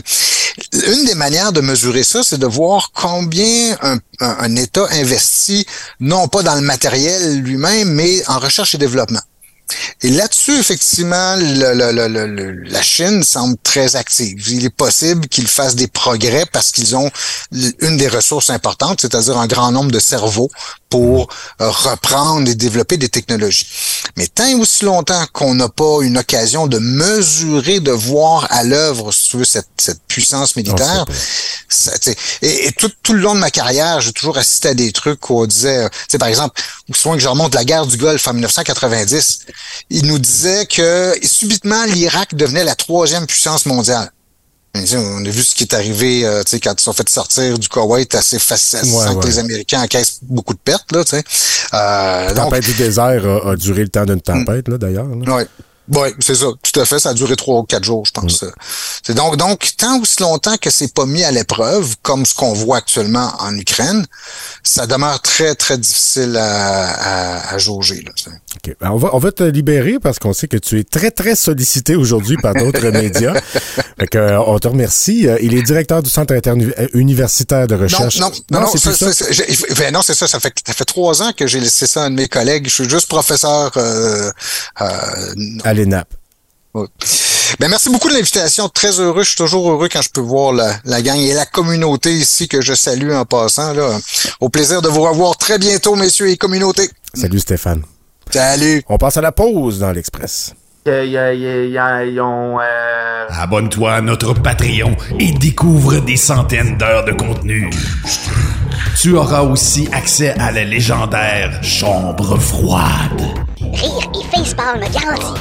Une des manières de mesurer ça, c'est de voir combien un, un, un État investit, non pas dans le matériel lui-même, mais en recherche et développement. Et là-dessus, effectivement, le, le, le, le, la Chine semble très active. Il est possible qu'ils fassent des progrès parce qu'ils ont une des ressources importantes, c'est-à-dire un grand nombre de cerveaux pour euh, reprendre et développer des technologies. Mais tant et aussi longtemps qu'on n'a pas une occasion de mesurer, de voir à l'œuvre, si tu veux, cette, cette puissance militaire, ça, et, et tout, tout le long de ma carrière, j'ai toujours assisté à des trucs où on disait, c'est par exemple, souvent que je remonte la guerre du Golfe en dix-neuf cent quatre-vingt-dix, il nous disait que subitement l'Irak devenait la troisième puissance mondiale. On a vu ce qui est arrivé euh, quand ils sont fait sortir du Koweït assez facilement, ouais, sans ouais. que les Américains encaissent beaucoup de pertes. Là, euh, la tempête donc, du désert a, a duré le temps d'une tempête, là, d'ailleurs. Oui. Oui, c'est ça, tout à fait. Ça a duré trois ou quatre jours, je pense. Mm. C'est donc, donc, tant aussi longtemps que c'est pas mis à l'épreuve, comme ce qu'on voit actuellement en Ukraine, ça demeure très, très difficile à, à, à jauger. Là. Okay. On va, on va te libérer parce qu'on sait que tu es très, très sollicité aujourd'hui par d'autres médias. Fait que, euh, on te remercie. Il est directeur du Centre interuniversitaire de recherche. Non, non, non, non, non c'est ça. ça? C'est, c'est, non, c'est ça. Ça fait, ça fait trois ans que j'ai laissé ça à un de mes collègues. Je suis juste professeur euh, euh, à l'E N A P. Oui. Ben, merci beaucoup de l'invitation. Très heureux. Je suis toujours heureux quand je peux voir la, la gang et la communauté ici que je salue en passant. Là. Au plaisir de vous revoir très bientôt, messieurs et communauté. Salut Stéphane. Salut. On passe à la pause dans l'Express. Euh, y a, y a, y a, y ont, euh... Abonne-toi à notre Patreon et découvre des centaines d'heures de contenu. Tu auras aussi accès à la légendaire Chambre froide. Rire et facepalm garanti.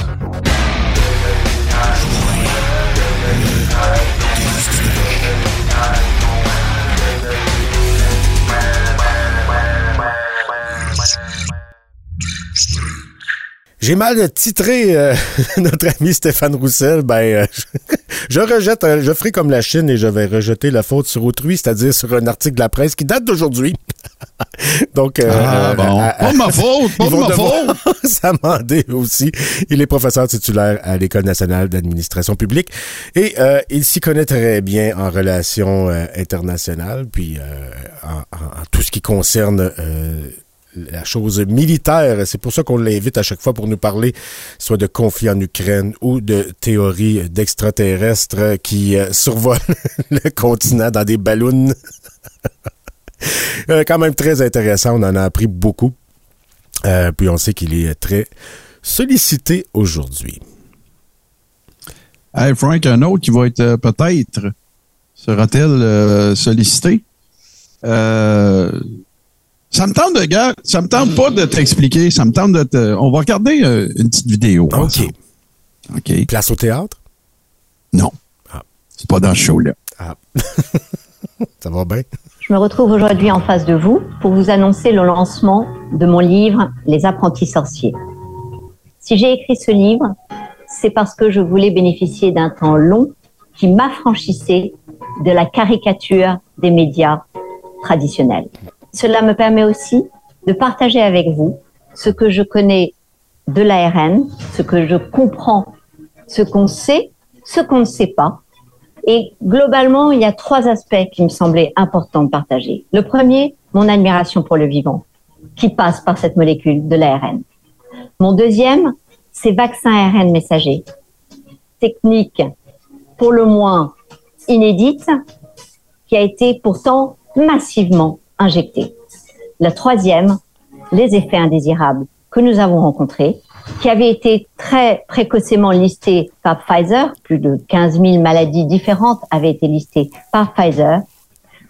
J'ai mal titré euh, notre ami Stéphane Roussel. Ben, euh, je, je rejette, euh, je ferai comme la Chine et je vais rejeter la faute sur autrui, c'est-à-dire sur un article de la presse qui date d'aujourd'hui. Donc, euh, ah, bon. euh, pas de ma faute, pas de ma faute. S'amender aussi. Il est professeur titulaire à l'École nationale d'administration publique et euh, il s'y connaît très bien en relations euh, internationales, puis euh, en, en, en tout ce qui concerne euh, la chose militaire. C'est pour ça qu'on l'invite à chaque fois pour nous parler soit de conflit en Ukraine ou de théories d'extraterrestres qui euh, survolent le continent dans des ballons. euh, quand même très intéressant. On en a appris beaucoup. Euh, puis on sait qu'il est très sollicité aujourd'hui. Hey Frank, un autre qui va être euh, peut-être, sera-t-il euh, sollicité? Euh... Ça me tente de gars, ça me tente pas de t'expliquer, ça me tente de te. On va regarder euh, une petite vidéo. OK. Ensemble. OK. Place au théâtre? Non. Ah. C'est pas dans ce show-là. Ah. Ça va bien. Je me retrouve aujourd'hui en face de vous pour vous annoncer le lancement de mon livre Les apprentis sorciers. Si j'ai écrit ce livre, c'est parce que je voulais bénéficier d'un temps long qui m'affranchissait de la caricature des médias traditionnels. Cela me permet aussi de partager avec vous ce que je connais de l'A R N, ce que je comprends, ce qu'on sait, ce qu'on ne sait pas. Et globalement, il y a trois aspects qui me semblaient importants de partager. Le premier, mon admiration pour le vivant, qui passe par cette molécule de l'A R N. Mon deuxième, ces vaccins A R N messagers. Technique pour le moins inédite, qui a été pourtant massivement injectés. La troisième, les effets indésirables que nous avons rencontrés, qui avaient été très précocement listés par Pfizer, plus de quinze mille maladies différentes avaient été listées par Pfizer,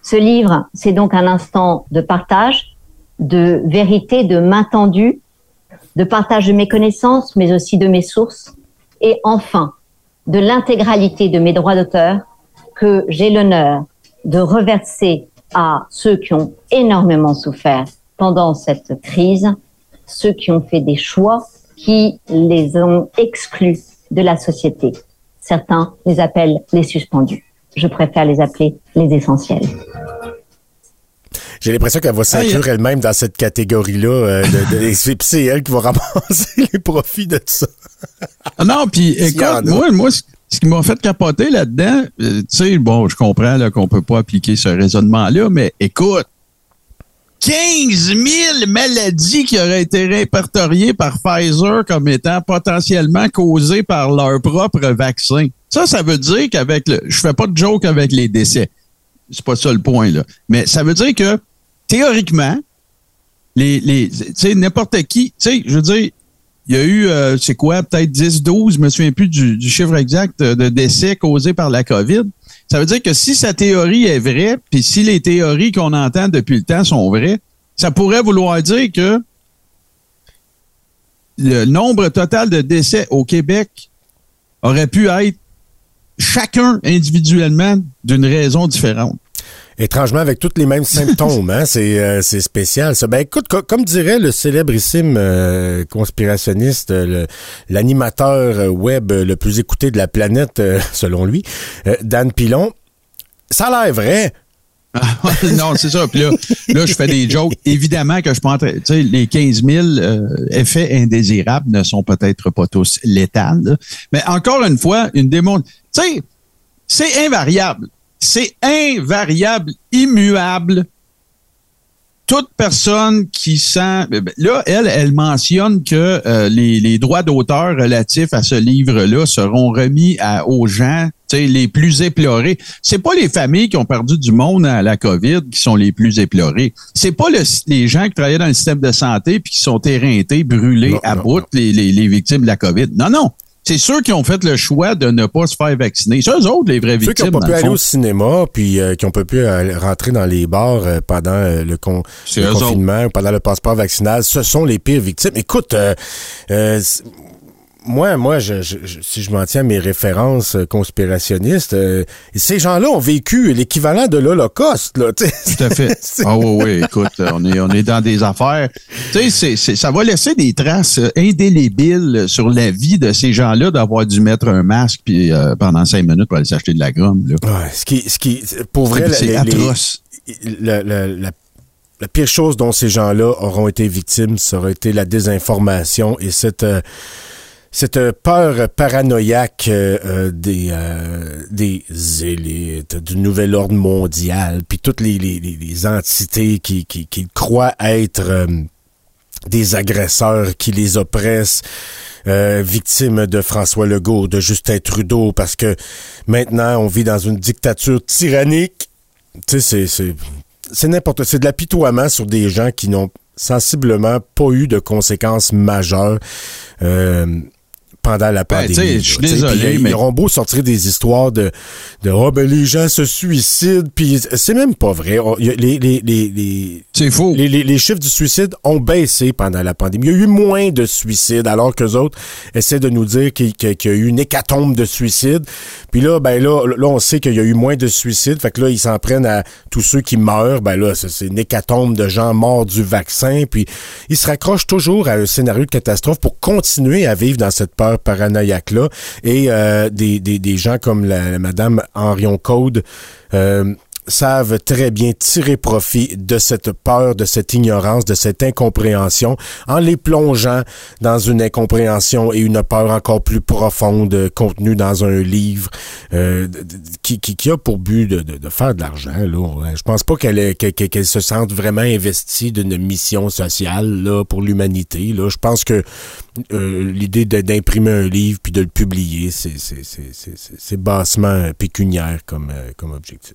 Ce livre, c'est donc un instant de partage, de vérité, de main tendue, de partage de mes connaissances, mais aussi de mes sources, et enfin, de l'intégralité de mes droits d'auteur que j'ai l'honneur de reverser à ceux qui ont énormément souffert pendant cette crise, ceux qui ont fait des choix qui les ont exclus de la société. Certains les appellent les suspendus. Je préfère les appeler les essentiels. J'ai l'impression qu'elle va s'inclure elle-même dans cette catégorie-là. Euh, de, de, c'est, c'est elle qui va ramasser les profits de ça. Ah non, puis écoute, moi, moi, ce qui m'a fait capoter là-dedans, euh, tu sais, bon, je comprends là, qu'on peut pas appliquer ce raisonnement-là, mais écoute, quinze mille maladies qui auraient été répertoriées par Pfizer comme étant potentiellement causées par leur propre vaccin. Ça, ça veut dire qu'avec le... Je fais pas de joke avec les décès. C'est pas ça le point, là. Mais ça veut dire que, théoriquement, les... les tu sais, n'importe qui... Tu sais, je veux dire, il y a eu, euh, c'est quoi, peut-être dix, douze, je me souviens plus du, du chiffre exact de décès causés par la COVID. Ça veut dire que si sa théorie est vraie, puis si les théories qu'on entend depuis le temps sont vraies, ça pourrait vouloir dire que le nombre total de décès au Québec aurait pu être chacun individuellement d'une raison différente. Étrangement, avec tous les mêmes symptômes, hein, c'est euh, c'est spécial ça. Ben écoute, co- comme dirait le célébrissime euh, conspirationniste, le, l'animateur web le plus écouté de la planète, euh, selon lui, euh, Dan Pilon, ça a l'air vrai. Non, c'est ça. Puis là, là, je fais des jokes. Évidemment que je pense, tu sais, les quinze mille euh, effets indésirables ne sont peut-être pas tous létals. Là. Mais encore une fois, une démonstration. Tu sais, c'est invariable. C'est invariable, immuable. Toute personne qui sent... Là, elle, elle mentionne que euh, les, les droits d'auteur relatifs à ce livre-là seront remis à, aux gens les plus éplorés. C'est pas les familles qui ont perdu du monde à la COVID qui sont les plus éplorés. C'est pas le, les gens qui travaillaient dans le système de santé puis qui sont éreintés, brûlés non, à non, bout, non. Les, les, les victimes de la COVID. Non, non. C'est ceux qui ont fait le choix de ne pas se faire vacciner. C'est eux autres, les vraies ceux victimes. Ceux qui n'ont pas pu aller au cinéma, puis euh, qui n'ont pas pu euh, rentrer dans les bars euh, pendant euh, le, con- le confinement, ou pendant le passeport vaccinal, ce sont les pires victimes. Écoute, euh, euh, moi, moi, je, je, je, si je m'en tiens à mes références conspirationnistes, euh, ces gens-là ont vécu l'équivalent de l'Holocauste, là. T'sais. Tout à fait. Ah oui, oui, écoute, on est, on est dans des affaires. Tu sais, c'est, c'est, ça va laisser des traces indélébiles sur la vie de ces gens-là d'avoir dû mettre un masque puis euh, pendant cinq minutes pour aller s'acheter de la gomme. Là. Ouais, ce qui, ce qui, pour vrai, c'est les, atroce. Les, la, la, la, la pire chose dont ces gens-là auront été victimes, ça aurait été la désinformation et cette euh, Cette peur paranoïaque euh, des euh, des élites, du nouvel ordre mondial, puis toutes les, les, les entités qui, qui, qui croient être euh, des agresseurs qui les oppressent, euh, victimes de François Legault, de Justin Trudeau, parce que maintenant on vit dans une dictature tyrannique. Tu sais, c'est, c'est, c'est n'importe, c'est de l'apitoiement sur des gens qui n'ont sensiblement pas eu de conséquences majeures. Euh, pendant la pandémie. Ben, je suis désolé, mais... Ils auront beau sortir des histoires de, de oh, ben, les gens se suicident, puis c'est même pas vrai. Les, les, les, les, c'est faux. Les, les, les chiffres du suicide ont baissé pendant la pandémie. Il y a eu moins de suicides, alors qu'eux autres essaient de nous dire qu'il, qu'il y a eu une hécatombe de suicides. Puis là, ben là, là, on sait qu'il y a eu moins de suicides. Fait que là, ils s'en prennent à tous ceux qui meurent. Ben là, c'est, c'est une hécatombe de gens morts du vaccin. Puis ils se raccrochent toujours à un scénario de catastrophe pour continuer à vivre dans cette peur paranoïaque-là. Et euh, des, des, des gens comme la, la madame Henrion Code euh, savent très bien tirer profit de cette peur, de cette ignorance, de cette incompréhension, en les plongeant dans une incompréhension et une peur encore plus profonde contenue dans un livre euh, qui, qui, qui a pour but de, de, de faire de l'argent. Là. Je pense pas qu'elle, est, qu'elle, qu'elle se sente vraiment investie d'une mission sociale là, pour l'humanité. Là. Je pense que euh, l'idée de, d'imprimer un livre puis de le publier, c'est, c'est, c'est, c'est, c'est, c'est bassement pécuniaire comme, euh, comme objectif.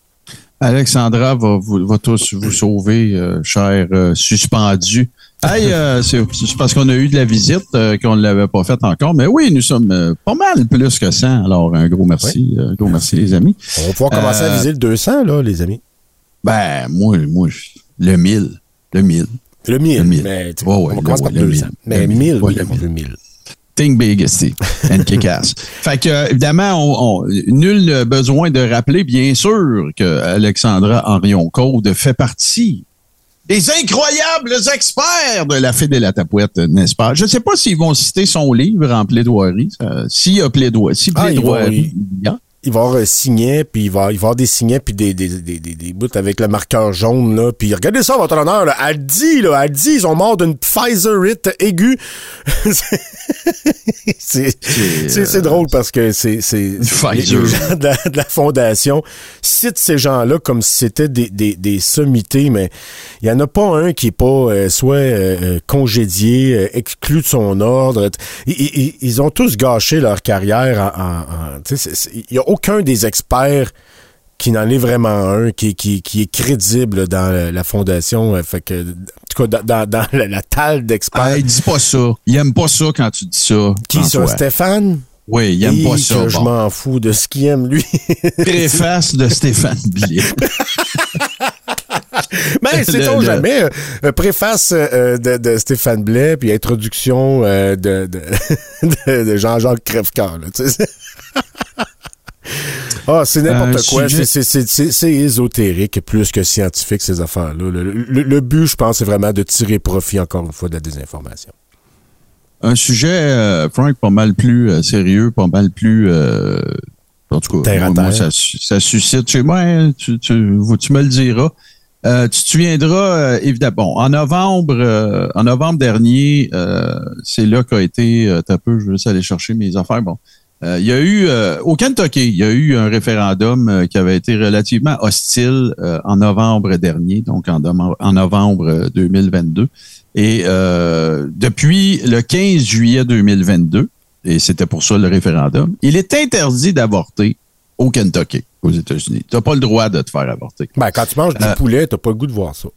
Alexandra va, vous, va tous vous sauver, euh, cher euh, suspendu. Hey, euh, c'est, c'est parce qu'on a eu de la visite euh, qu'on ne l'avait pas faite encore. Mais oui, nous sommes euh, pas mal plus que cent. Alors, un gros merci. Oui. Un gros merci, les amis. On va pouvoir commencer euh, à viser le deux cents, là, les amis. Ben, moi, moi, le mille. Le mille. Le mille. Le mille. Mais, ouais, ouais, on commence ouais, par le deux mille. cents. Mais Le mille, mille. oui, Ouais, le mille. Think big, c'est and kick ass. Fait que, euh, évidemment, on, on, nul besoin de rappeler, bien sûr, que Alexandra Henrion-Caude fait partie des incroyables experts de la Fée de la Tapouette, n'est-ce pas? Je ne sais pas s'ils vont citer son livre en plaidoirie. Euh, s'il y a plaidoirie, si Ah, plaidoirie, il va, il va y avoir un signet, puis il va, il va y avoir des signets, puis des, des, des, des, des bouts avec le marqueur jaune, là. Puis regardez ça, votre honneur, là. Elle dit, là, elle dit, ils ont mort d'une Pfizerite aiguë. c'est, c'est, c'est drôle parce que c'est, c'est, c'est les gens de la, de la fondation citent ces gens-là comme si c'était des, des, des sommités, mais il y en a pas un qui est pas euh, soit euh, congédié, euh, exclu de son ordre. Ils, ils, ils ont tous gâché leur carrière en, en, en tu sais, il y a aucun des experts qui n'en est vraiment un, qui, qui, qui est crédible dans la, la fondation. Fait que, en tout cas, dans, dans la, la table d'experts. Ah, il dit pas ça. Il aime pas ça quand tu dis ça. Qui, ça, Stéphane? Oui, il aime Et pas ça. Que bon. Je m'en fous de ce qu'il aime, lui. Préface de Stéphane Blais. Mais sait-on le... jamais, euh, préface euh, de, de Stéphane Blais, puis introduction euh, de, de, de, de Jean-Jacques Crèvecoeur, là, tu sais. Ah, c'est n'importe euh, quoi. Sujet... C'est, c'est, c'est, c'est ésotérique plus que scientifique, ces affaires-là. Le, le, le but, je pense, c'est vraiment de tirer profit, encore une fois, de la désinformation. Un sujet, euh, Frank, pas mal plus euh, sérieux, pas mal plus... Euh, en tout cas, terre à moi, terre. Ça, ça suscite chez moi, hein, tu, tu, tu me le diras. Euh, tu te souviendras, euh, évidemment, bon, en novembre, euh, en novembre dernier, euh, c'est là qu'a été, euh, t'as peu, je vais juste aller chercher mes affaires, bon. Euh, il y a eu, euh, au Kentucky, il y a eu un référendum euh, qui avait été relativement hostile euh, en novembre dernier, donc en, en novembre deux mille vingt-deux. Et euh, depuis le quinze juillet deux mille vingt-deux, et c'était pour ça le référendum, il est interdit d'avorter au Kentucky, aux États-Unis. Tu n'as pas le droit de te faire avorter. Ben, quand tu manges du euh, poulet, tu n'as pas le goût de voir ça.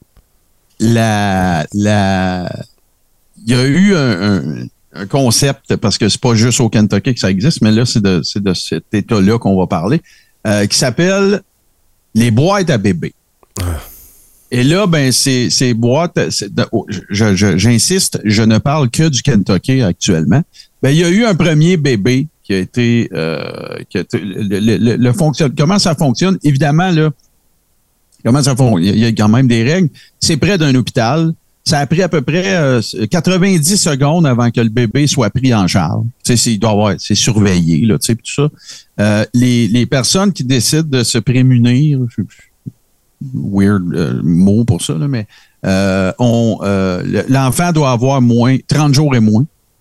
La, la, il y a eu un, un un concept, parce que c'est pas juste au Kentucky que ça existe, mais là, c'est de, c'est de cet état-là qu'on va parler, euh, qui s'appelle les boîtes à bébés. Ah. Et là, ben, ces, ces boîtes, c'est, je, je, j'insiste, je ne parle que du Kentucky actuellement. Ben, il y a eu un premier bébé qui a été, euh, qui a été le, le, le, le fonctionne. Comment ça fonctionne? Évidemment, là, comment ça fonctionne? Il y a quand même des règles. C'est près d'un hôpital. Ça a pris à peu près euh, quatre-vingt-dix secondes avant que le bébé soit pris en charge. Tu sais, il doit avoir, c'est surveillé, là, tu sais, tout ça. Euh, les, les personnes qui décident de se prémunir, weird euh, mot pour ça, là, mais euh, on, euh, l'enfant doit avoir moins, trente jours et moins.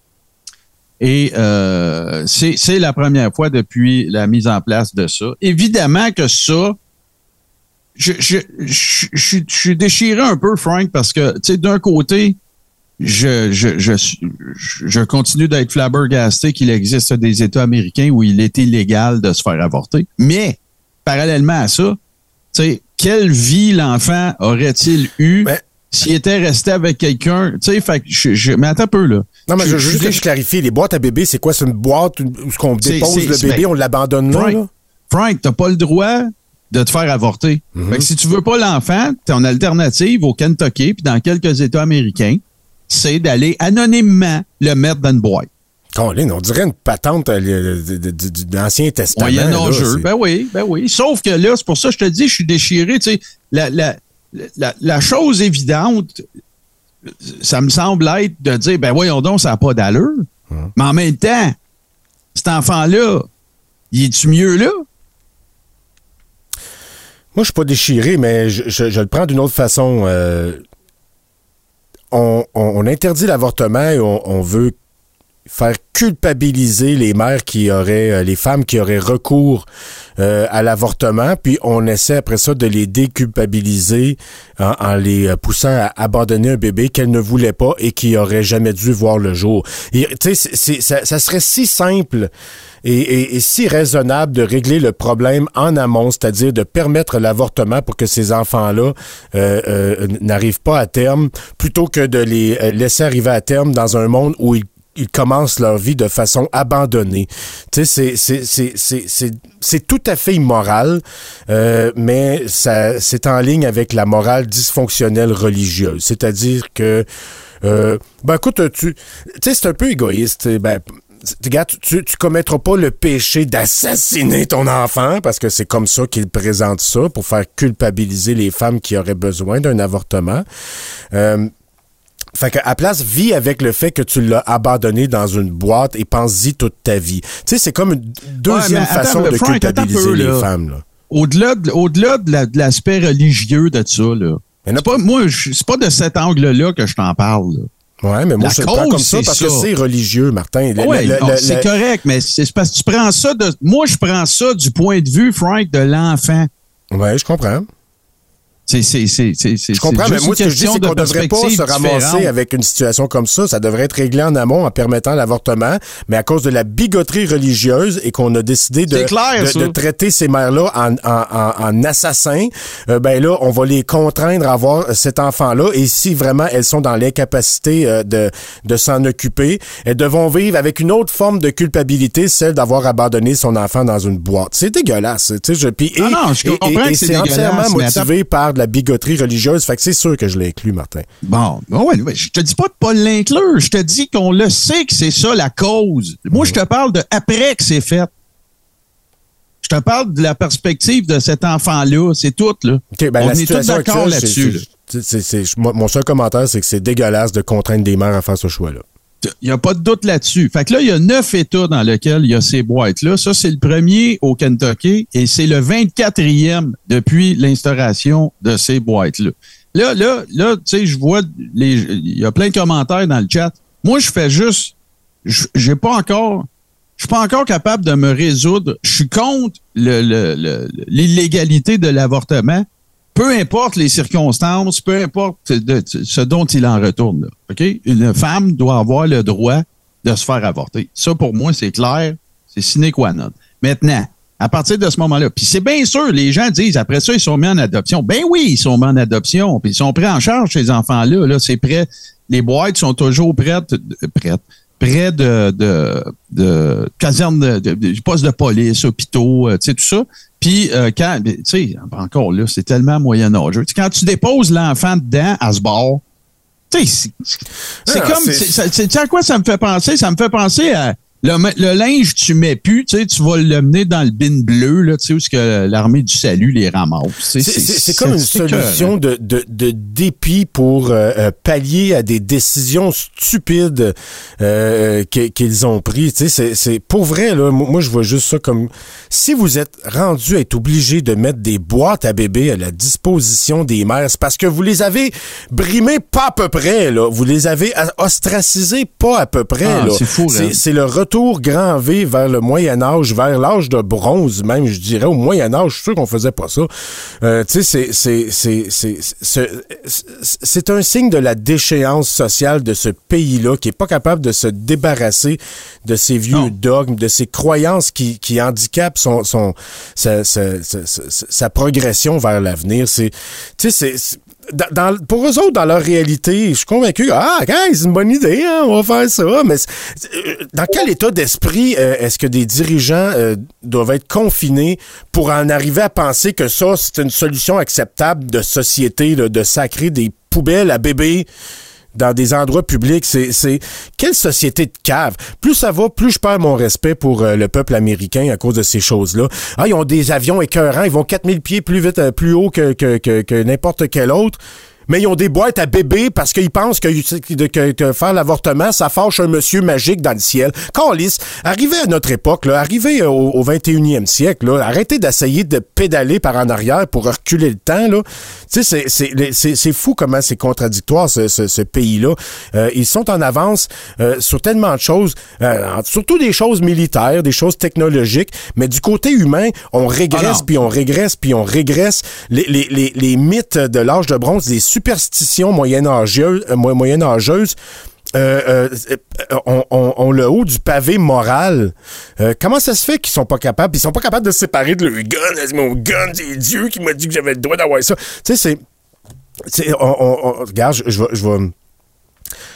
Et euh, c'est, c'est la première fois depuis la mise en place de ça. Évidemment que ça, Je, je, je, je, je suis déchiré un peu, Frank, parce que, tu sais, d'un côté, je, je, je, je continue d'être flabbergasté qu'il existe des États américains où il est illégal de se faire avorter. Mais, parallèlement à ça, tu sais, quelle vie l'enfant aurait-il eu ben, s'il était resté avec quelqu'un? Tu sais, fait que je, je, mais attends un peu, là. Non, mais je, je, je juste que je clarifie, les boîtes à bébé, c'est quoi? C'est une boîte où ce qu'on dépose c'est, c'est, le bébé, ben, on l'abandonne là, Frank, là? Frank, t'as pas le droit de te faire avorter. Mm-hmm. Fait que si tu veux pas l'enfant, ton alternative au Kentucky puis dans quelques États américains, c'est d'aller anonymement le mettre dans une boîte. Colin, on dirait une patente euh, de, de, de, de l'Ancien Testament. Moyen âgeux. Ben oui, ben oui. Sauf que là, c'est pour ça que je te dis, je suis déchiré. Tu sais, la, la, la, la chose évidente, ça me semble être de dire, ben voyons donc, ça n'a pas d'allure. Hum. Mais en même temps, cet enfant-là, il est-tu mieux là? Moi, je suis pas déchiré, mais je, je, je le prends d'une autre façon. Euh, on, on, on interdit l'avortement et on, on veut faire culpabiliser les mères qui auraient, euh, les femmes qui auraient recours euh, à l'avortement, puis on essaie après ça de les déculpabiliser en, en les poussant à abandonner un bébé qu'elles ne voulaient pas et qui aurait jamais dû voir le jour. Tu sais, c'est, c'est, ça, ça serait si simple et, et, et si raisonnable de régler le problème en amont, c'est-à-dire de permettre l'avortement pour que ces enfants-là euh, euh, n'arrivent pas à terme, plutôt que de les laisser arriver à terme dans un monde où ils ils commencent leur vie de façon abandonnée. Tu sais, c'est, c'est, c'est, c'est, c'est, c'est tout à fait immoral, euh, mais ça, c'est en ligne avec la morale dysfonctionnelle religieuse. C'est-à-dire que, euh, ben écoute, tu, tu sais, c'est un peu égoïste. Ben, regarde, tu, tu commettras pas le péché d'assassiner ton enfant, parce que c'est comme ça qu'ils présentent ça, pour faire culpabiliser les femmes qui auraient besoin d'un avortement. Euh, Fait qu'à place, vis avec le fait que tu l'as abandonné dans une boîte et pense-y toute ta vie. Tu sais, c'est comme une deuxième ouais, façon attends, de Frank, culpabiliser peu, les là. femmes. Là. Au-delà de, au-delà de, la, de l'aspect religieux de ça, là. C'est pas, moi, je, c'est pas de cet angle-là que je t'en parle. Là. Ouais, mais moi, la je le prends comme ça parce ça. que c'est religieux, Martin. Le, ouais, le, non, le, c'est le... correct, mais c'est parce que tu prends ça de... Moi, je prends ça du point de vue, Frank, de l'enfant. Ouais, je comprends. C'est, c'est, c'est, c'est, je comprends, mais moi, ce que je dis, c'est qu'on ne devrait pas se ramasser différente. avec une situation comme ça. Ça devrait être réglé en amont en permettant l'avortement, mais à cause de la bigoterie religieuse et qu'on a décidé de, clair, de, de traiter ces mères-là en, en, en, en assassins, euh, ben là, on va les contraindre à avoir cet enfant-là. Et si vraiment elles sont dans l'incapacité euh, de, de s'en occuper, elles devront vivre avec une autre forme de culpabilité, celle d'avoir abandonné son enfant dans une boîte. C'est dégueulasse. Tu sais, je, puis, et, ah non, je comprends et, et, que et c'est, c'est entièrement motivé attends... par de la bigoterie religieuse. Fait que c'est sûr que je l'ai inclus, Martin. Bon, ouais, ouais, je te dis pas de pas l'inclure. Je te dis qu'on le sait que c'est ça la cause. Moi, mmh. je te parle de après que c'est fait. Je te parle de la perspective de cet enfant-là. C'est tout, là. Okay, ben, On la est tous d'accord là-dessus. Là. C'est, c'est, c'est, c'est, mon seul commentaire, c'est que c'est dégueulasse de contraindre des mères à faire ce choix-là. Il n'y a pas de doute là-dessus. Fait que là, il y a neuf États dans lesquels il y a ces boîtes-là. Ça, c'est le premier au Kentucky et c'est le vingt-quatrième depuis l'instauration de ces boîtes-là. Là, là, là, tu sais, je vois, les, il y a plein de commentaires dans le chat. Moi, je fais juste, j'ai pas encore, je suis pas encore capable de me résoudre. Je suis contre le, le, le, l'illégalité de l'avortement. Peu importe les circonstances, peu importe de, de, ce dont il en retourne. Là, OK? Une femme doit avoir le droit de se faire avorter. Ça, pour moi, c'est clair. C'est sine qua non. Maintenant, à partir de ce moment-là, puis c'est bien sûr, les gens disent, après ça, ils sont mis en adoption. Ben oui, ils sont mis en adoption, puis ils sont pris en charge, ces enfants-là. Là, c'est prêt. Les boîtes sont toujours prêtes, prêtes près de, de, de casernes, de, de, de postes de police, hôpitaux, euh, tu sais, tout ça. Puis, euh, quand, tu sais, encore là, c'est tellement moyen-âgeux. Quand tu déposes l'enfant dedans, à ce bord, tu sais, c'est, c'est ah, comme, c'est... C'est, c'est, tu sais à quoi ça me fait penser? Ça me fait penser à le, le linge, tu mets plus, tu sais, tu vas le mener dans le bin bleu, là, tu sais, où ce que l'armée du salut les ramasse. C'est, c'est, c'est, c'est comme c'est, une solution de, de, de dépit pour euh, pallier à des décisions stupides euh, qu'ils ont prises. Tu sais, c'est, c'est pour vrai, là, moi, je vois juste ça comme si vous êtes rendu à être obligé de mettre des boîtes à bébés à la disposition des mères, c'est parce que vous les avez brimés pas à peu près, là. Vous les avez ostracisés pas à peu près, ah, là. C'est fou, c'est, c'est le retour grand V vers le Moyen-Âge, vers l'âge de bronze, même, je dirais, au Moyen-Âge. Je suis sûr qu'on faisait pas ça. Euh, tu sais, c'est, c'est, c'est, c'est, c'est, c'est, c'est un signe de la déchéance sociale de ce pays-là qui est pas capable de se débarrasser de ces vieux non. dogmes, de ces croyances qui, qui handicapent son, son, sa, sa, sa, sa, sa progression vers l'avenir. C'est, tu sais, c'est, c'est Dans, dans, pour eux autres, dans leur réalité, je suis convaincu, ah, okay, c'est une bonne idée, hein, on va faire ça. Mais dans quel état d'esprit euh, est-ce que des dirigeants euh, doivent être confinés pour en arriver à penser que ça, c'est une solution acceptable de société, là, de sacrer des poubelles à bébés dans des endroits publics? C'est, c'est quelle société de cave? Plus ça va, plus je perds mon respect pour euh, le peuple américain à cause de ces choses-là. Ah, ils ont des avions écœurants, ils vont quatre mille pieds plus vite, euh, plus haut que, que, que, que n'importe quel autre. Mais ils ont des boîtes à bébés parce qu'ils pensent que, que, que, que faire l'avortement, ça fâche un monsieur magique dans le ciel. Câlisse, arrivez à notre époque, là, arrivez au, au vingt et unième siècle, là, arrêtez d'essayer de pédaler par en arrière pour reculer le temps, là. Tu sais, c'est, c'est, c'est, c'est fou comment c'est contradictoire, ce, ce, ce pays-là. Euh, ils sont en avance euh, sur tellement de choses, euh, surtout des choses militaires, des choses technologiques, mais du côté humain, on régresse, puis on régresse, puis on régresse. Les, les, les, les mythes de l'âge de bronze, les superstitions moyenâgeuses, euh, moyenâgeuses euh, euh, on, on, on le haut du pavé moral. Euh, comment ça se fait qu'ils sont pas capables? Ils sont pas capables de se séparer de leur gun. C'est mon gun, c'est Dieu qui m'a dit que j'avais le droit d'avoir ça. Tu sais, c'est... c'est on, on, on, regarde, je, je vais... Je vais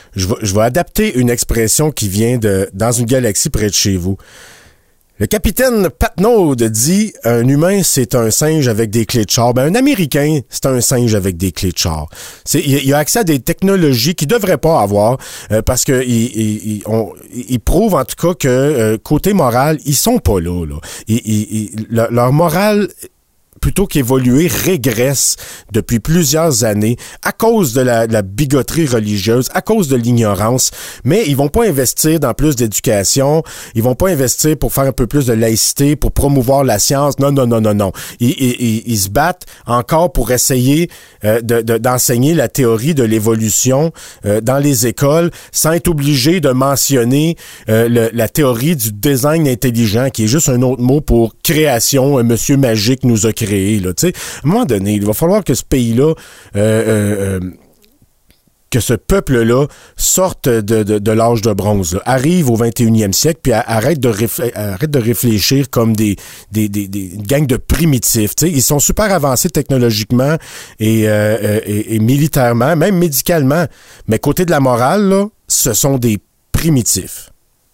Je vais, je vais adapter une expression qui vient de dans une galaxie près de chez vous. Le capitaine Patnaud dit « Un humain, c'est un singe avec des clés de char. » Ben, un Américain, c'est un singe avec des clés de char. C'est, il, il a accès à des technologies qu'il devrait pas avoir euh, parce que il, il, il, on, il prouve en tout cas que euh, côté moral, ils sont pas là. là. Il, il, il, leur, leur morale, plutôt qu'évoluer, régresse depuis plusieurs années à cause de la, de la bigoterie religieuse, à cause de l'ignorance, mais ils vont pas investir dans plus d'éducation, ils vont pas investir pour faire un peu plus de laïcité, pour promouvoir la science, non, non, non, non, non. Ils, ils, ils se battent encore pour essayer euh, de, de, d'enseigner la théorie de l'évolution euh, dans les écoles, sans être obligé de mentionner euh, le, la théorie du design intelligent, qui est juste un autre mot pour création, un monsieur magique nous a créé. Là, à un moment donné, il va falloir que ce pays-là, euh, euh, que ce peuple-là sorte de, de, de l'âge de bronze, là, arrive au vingt et unième siècle, puis arrête de, réfl- arrête de réfléchir comme des, des, des, des une gang de primitifs. T'sais. Ils sont super avancés technologiquement et, euh, et, et militairement, même médicalement. Mais côté de la morale, là, ce sont des primitifs.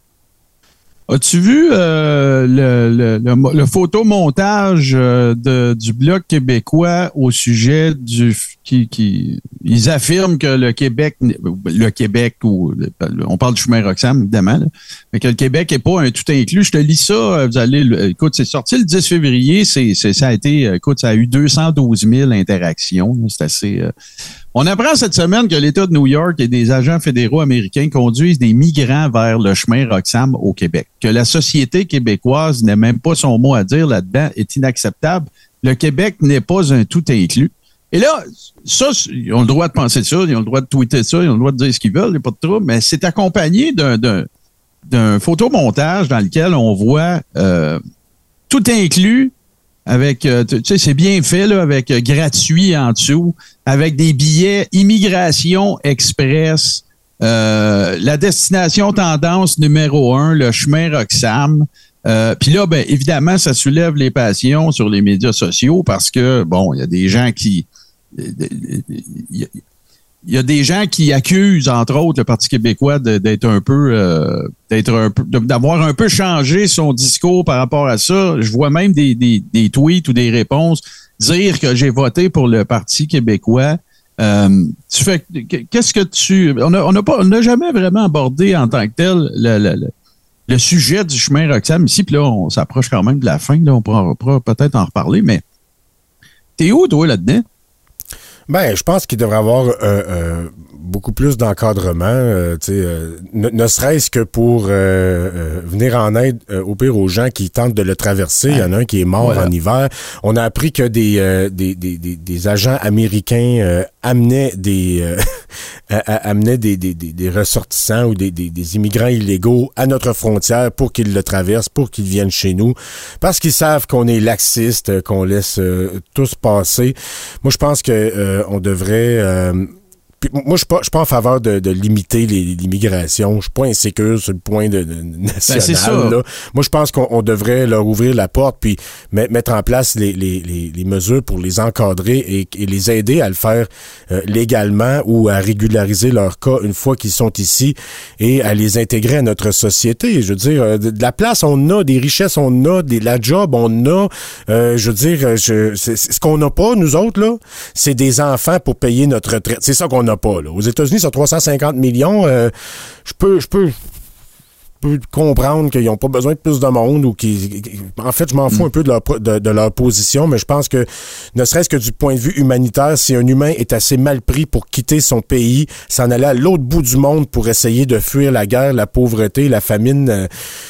As-tu vu euh, le, le, le, le photomontage euh, de, du Bloc québécois au sujet du... qui, qui ils affirment que le Québec, le Québec, ou on parle du chemin Roxham, évidemment, là, mais que le Québec n'est pas un tout inclus. Je te lis ça, vous allez... Écoute, c'est sorti le dix février, c'est, c'est, ça a été... Écoute, ça a eu deux cent douze mille interactions. C'est assez... Euh, On apprend cette semaine que l'État de New York et des agents fédéraux américains conduisent des migrants vers le chemin Roxham au Québec. Que la société québécoise n'a même pas son mot à dire là-dedans est inacceptable. Le Québec n'est pas un tout inclus. Et là, ça, ils ont le droit de penser ça, ils ont le droit de tweeter ça, ils ont le droit de dire ce qu'ils veulent, il n'y a pas de trouble, mais c'est accompagné d'un, d'un, d'un photomontage dans lequel on voit euh, tout inclus. Avec, euh, tu sais, c'est bien fait, là, avec euh, gratuit en dessous, avec des billets Immigration Express, euh, la destination tendance numéro un, le chemin Roxham. Euh, Puis là, ben évidemment, ça soulève les passions sur les médias sociaux parce que, bon, il y a des gens qui... Il y a des gens qui accusent, entre autres, le Parti québécois de, d'être un peu, euh, d'être un peu, d'avoir un peu changé son discours par rapport à ça. Je vois même des, des, des tweets ou des réponses dire que j'ai voté pour le Parti québécois. Euh, tu fais, qu'est-ce que tu, on a, on a pas, on n'a jamais vraiment abordé en tant que tel le, le, le, le sujet du chemin Roxham ici. Puis là, on s'approche quand même de la fin. Là, on pourra, on pourra peut-être en reparler. Mais t'es où toi là-dedans? Ben, je pense qu'il devrait y avoir euh, euh, beaucoup plus d'encadrement, euh, tu sais, euh, ne, ne serait-ce que pour euh, euh, venir en aide euh, au pire aux gens qui tentent de le traverser. Il y en a un qui est mort voilà. en hiver. On a appris que des euh, des, des, des, des agents américains euh, amenaient des euh, amenaient des, des, des, des ressortissants ou des, des, des immigrants illégaux à notre frontière pour qu'ils le traversent, pour qu'ils viennent chez nous, parce qu'ils savent qu'on est laxiste, qu'on laisse euh, tous passer. Moi, je pense que euh, on devrait... Euh, moi, je ne suis pas, pas en faveur de, de limiter les, l'immigration. Je suis pas insécure sur le point de, de national. Ben, c'est ça. Là. Moi, je pense qu'on on devrait leur ouvrir la porte puis met, mettre en place les, les, les, les mesures pour les encadrer et, et les aider à le faire euh, légalement ou à régulariser leur cas une fois qu'ils sont ici et à les intégrer à notre société. Je veux dire, de, de la place, on a, des richesses, on a, des, la job, on a. Euh, je veux dire, je, c'est, c'est, ce qu'on n'a pas, nous autres, là, c'est des enfants pour payer notre retraite. C'est ça qu'on n'a pas. Là. Aux États-Unis, sur trois cent cinquante millions, euh, je peux, je peux, peux comprendre qu'ils n'ont pas besoin de plus de monde ou qu'ils, en fait, je m'en fous mm. un peu de leur, de, de leur position, mais je pense que, ne serait-ce que du point de vue humanitaire, si un humain est assez mal pris pour quitter son pays, s'en aller à l'autre bout du monde pour essayer de fuir la guerre, la pauvreté, la famine, euh,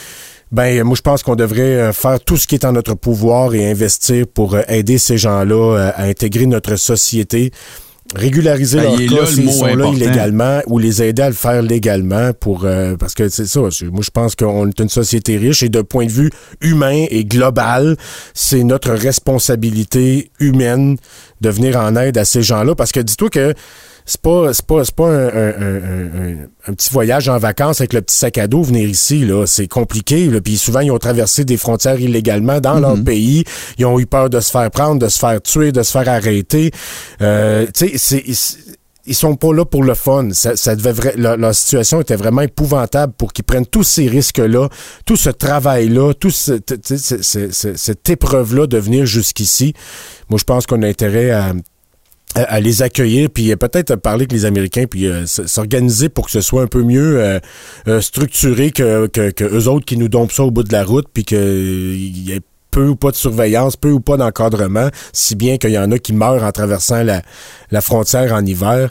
ben, moi, je pense qu'on devrait faire tout ce qui est en notre pouvoir et investir pour aider ces gens-là à intégrer notre société. Régulariser ben, leur cas s'ils sont important. Là illégalement ou les aider à le faire légalement pour euh, parce que c'est ça, moi je pense qu'on est une société riche et de point de vue humain et global, c'est notre responsabilité humaine de venir en aide à ces gens-là parce que dis-toi que c'est pas c'est pas c'est pas un, un, un, un, un petit voyage en vacances avec le petit sac à dos venir ici là, c'est compliqué là, puis souvent ils ont traversé des frontières illégalement dans mm-hmm. leur pays, ils ont eu peur de se faire prendre, de se faire tuer, de se faire arrêter. Euh, tu sais c'est, c'est ils sont pas là pour le fun. Ça, ça devait vra- leur, leur situation était vraiment épouvantable pour qu'ils prennent tous ces risques-là, tout ce travail-là, tout ce, t- t- c- c- c- cette épreuve-là de venir jusqu'ici. Moi, je pense qu'on a intérêt à, à, à les accueillir, puis peut-être parler avec les Américains, puis euh, s'organiser pour que ce soit un peu mieux euh, euh, structuré que, que, que eux autres qui nous dompent ça au bout de la route, puis qu'il y ait peu ou pas de surveillance, peu ou pas d'encadrement, si bien qu'il y en a qui meurent en traversant la, la frontière en hiver.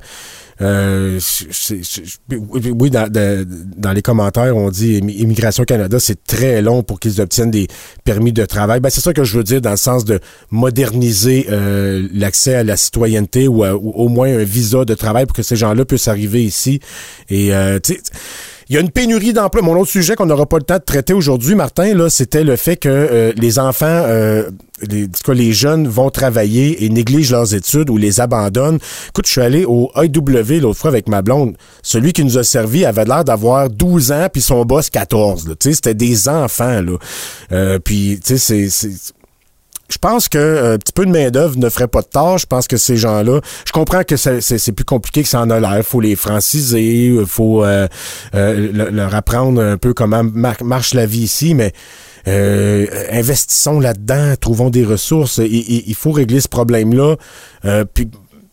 Euh, c'est, c'est, oui, dans, de, dans les commentaires, on dit Immigration Canada, c'est très long pour qu'ils obtiennent des permis de travail. Ben, c'est ça que je veux dire dans le sens de moderniser euh, l'accès à la citoyenneté ou, à, ou au moins un visa de travail pour que ces gens-là puissent arriver ici. Et, euh, tu sais, il y a une pénurie d'emplois. Mon autre sujet qu'on n'aura pas le temps de traiter aujourd'hui, Martin, là, c'était le fait que euh, les enfants, euh, les, en tout cas, les jeunes vont travailler et négligent leurs études ou les abandonnent. Écoute, je suis allé au A E W l'autre fois avec ma blonde. Celui qui nous a servi avait l'air d'avoir douze ans, puis son boss quatorze. Tu sais, c'était des enfants, là. Euh, puis, tu sais, c'est... c'est je pense que un petit peu de main-d'œuvre ne ferait pas de tort. Je pense que ces gens-là, je comprends que c'est, c'est, c'est plus compliqué que ça en a l'air. Il faut les franciser, il faut euh, euh, leur apprendre un peu comment mar- marche la vie ici, mais euh, investissons là-dedans, trouvons des ressources. Il, il, il faut régler ce problème-là. Euh, puis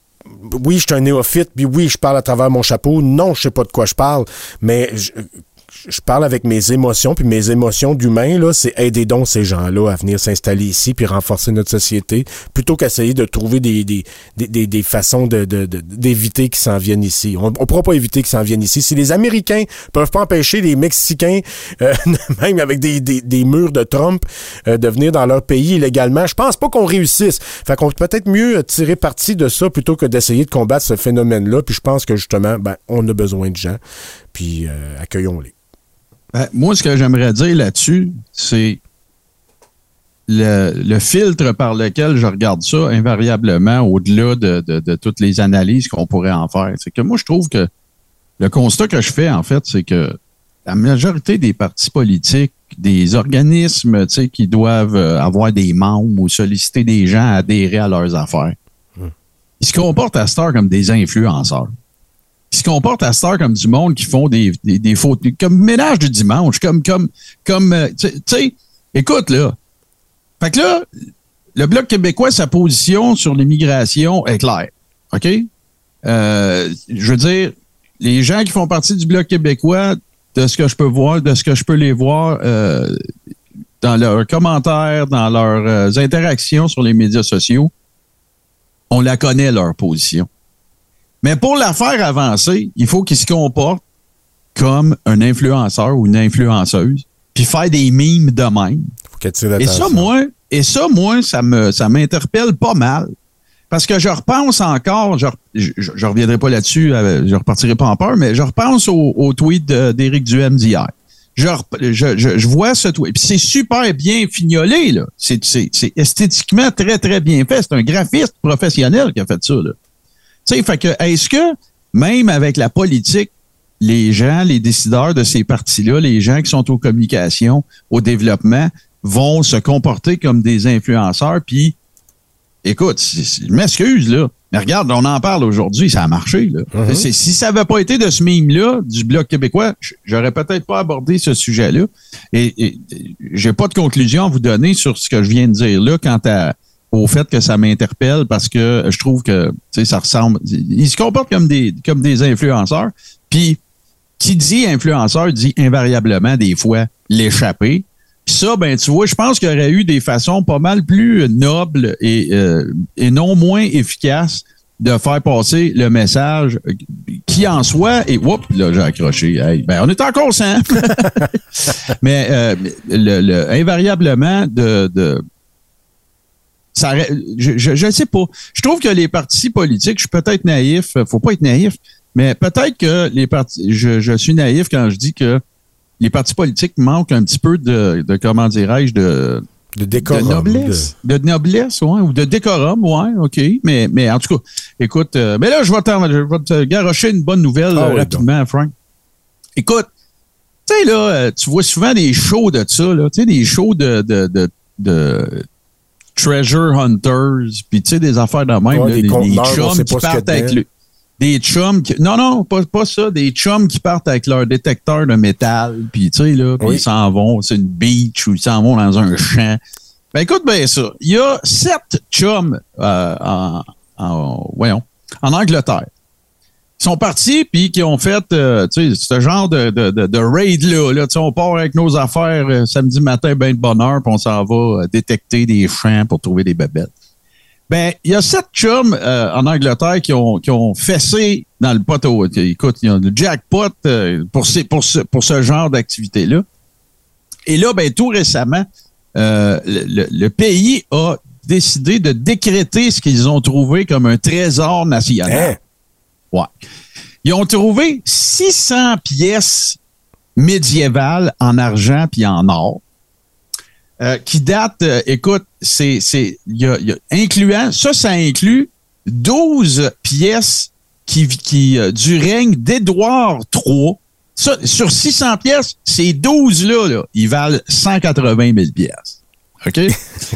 oui, je suis un néophyte, puis oui, je parle à travers mon chapeau. Non, je sais pas de quoi je parle, mais je, je parle avec mes émotions, puis mes émotions d'humain, là, c'est aider donc ces gens-là à venir s'installer ici puis renforcer notre société, plutôt qu'essayer de trouver des, des, des, des, des façons de, de, de, d'éviter qu'ils s'en viennent ici. On ne pourra pas éviter qu'ils s'en viennent ici. Si les Américains peuvent pas empêcher les Mexicains, euh, même avec des, des, des murs de Trump, euh, de venir dans leur pays illégalement, je pense pas qu'on réussisse. Fait qu'on peut peut-être mieux tirer parti de ça plutôt que d'essayer de combattre ce phénomène-là. Puis je pense que justement, ben, on a besoin de gens, puis euh, accueillons-les. Ben, moi, ce que j'aimerais dire là-dessus, c'est le, le filtre par lequel je regarde ça, invariablement, au-delà de, de, de toutes les analyses qu'on pourrait en faire. C'est que moi, je trouve que le constat que je fais, en fait, c'est que la majorité des partis politiques, des organismes, tu sais, qui doivent avoir des membres ou solliciter des gens à adhérer à leurs affaires, mmh. ils se comportent à cette heure comme des influenceurs. Ils se comportent à cette heure comme du monde qui font des, des, des fautes, comme ménage du dimanche, comme, comme, comme, tu sais, écoute, là. Fait que là, le Bloc québécois, sa position sur l'immigration est claire. OK? Euh, je veux dire, les gens qui font partie du Bloc québécois, de ce que je peux voir, de ce que je peux les voir, euh, dans leurs commentaires, dans leurs euh, interactions sur les médias sociaux, on la connaît, leur position. Mais pour la faire avancer, il faut qu'il se comporte comme un influenceur ou une influenceuse, puis faire des mimes de même. Faut qu'elle tire et ça, moi, et ça, moi, ça me, ça m'interpelle pas mal. Parce que je repense encore, je, je, je reviendrai pas là-dessus, je repartirai pas en peur, mais je repense au, au tweet de, d'Éric Duhaime d'hier. Je, je, je, je vois ce tweet. Puis c'est super bien fignolé, là. C'est, c'est, c'est esthétiquement très, très bien fait. C'est un graphiste professionnel qui a fait ça, là. Tu sais, fait que, est-ce que, même avec la politique, les gens, les décideurs de ces partis-là, les gens qui sont aux communications, au développement, vont se comporter comme des influenceurs, puis, écoute, c'est, c'est, je m'excuse, là, mais regarde, on en parle aujourd'hui, ça a marché, là. Mm-hmm. C'est, si ça n'avait pas été de ce mime-là, du Bloc québécois, j'aurais peut-être pas abordé ce sujet-là, et, et j'ai pas de conclusion à vous donner sur ce que je viens de dire là, quant à au fait que ça m'interpelle parce que je trouve que, tu sais, ça ressemble, ils se comportent comme des, comme des influenceurs. Puis, qui dit influenceur dit invariablement des fois l'échapper. Puis ça, ben, tu vois, je pense qu'il y aurait eu des façons pas mal plus nobles et, euh, et non moins efficaces de faire passer le message qui en soit, et oups, là, j'ai accroché. Hey, ben, on est encore sans. Mais, euh, le, le, invariablement de, de Ça, je ne sais pas. Je trouve que les partis politiques, je suis peut-être naïf, faut pas être naïf, mais peut-être que les partis, je, je suis naïf quand je dis que les partis politiques manquent un petit peu de, de comment dirais-je, de, de décorum. De noblesse. De, de noblesse, ouais, ou de décorum, ouais, OK. Mais, mais en tout cas, écoute, euh, mais là, je vais, je vais te garrocher une bonne nouvelle ah, euh, oui, rapidement, donc. Frank. Écoute, tu sais, là, tu vois souvent des shows de ça, là, tu sais, des shows de, de, de, de treasure hunters, puis tu sais, des affaires de même, ouais, là, des, des chums qui partent avec le... des chums qui, non, non, pas, pas ça, des chums qui partent avec leur détecteur de métal, puis tu sais, là, puis oui. Ils s'en vont, c'est une beach ou ils s'en vont dans un champ. Ben écoute bien ça, il y a sept chums euh, en, en, voyons, en Angleterre. Ils sont partis, puis qui ont fait, euh, tu sais, ce genre de, de, de, de raid-là, là, tu sais, on part avec nos affaires euh, samedi matin, ben de bonne heure, puis on s'en va euh, détecter des champs pour trouver des bébêtes. Ben, il y a sept chums euh, en Angleterre qui ont, qui ont fessé dans le poteau. Écoute, il y a le jackpot euh, pour, ces, pour, ce, pour ce genre d'activité-là. Et là, ben, tout récemment, euh, le, le pays a décidé de décréter ce qu'ils ont trouvé comme un trésor national. Hein? Ouais. Ils ont trouvé six cents pièces médiévales en argent puis en or. Euh, qui date, euh, écoute, c'est, c'est, y a, y a, incluant, ça, ça inclut douze pièces qui, qui, euh, du règne d'Édouard trois. Ça, sur six cents pièces, ces douze-là, là, ils valent cent quatre-vingt mille pièces. OK? okay.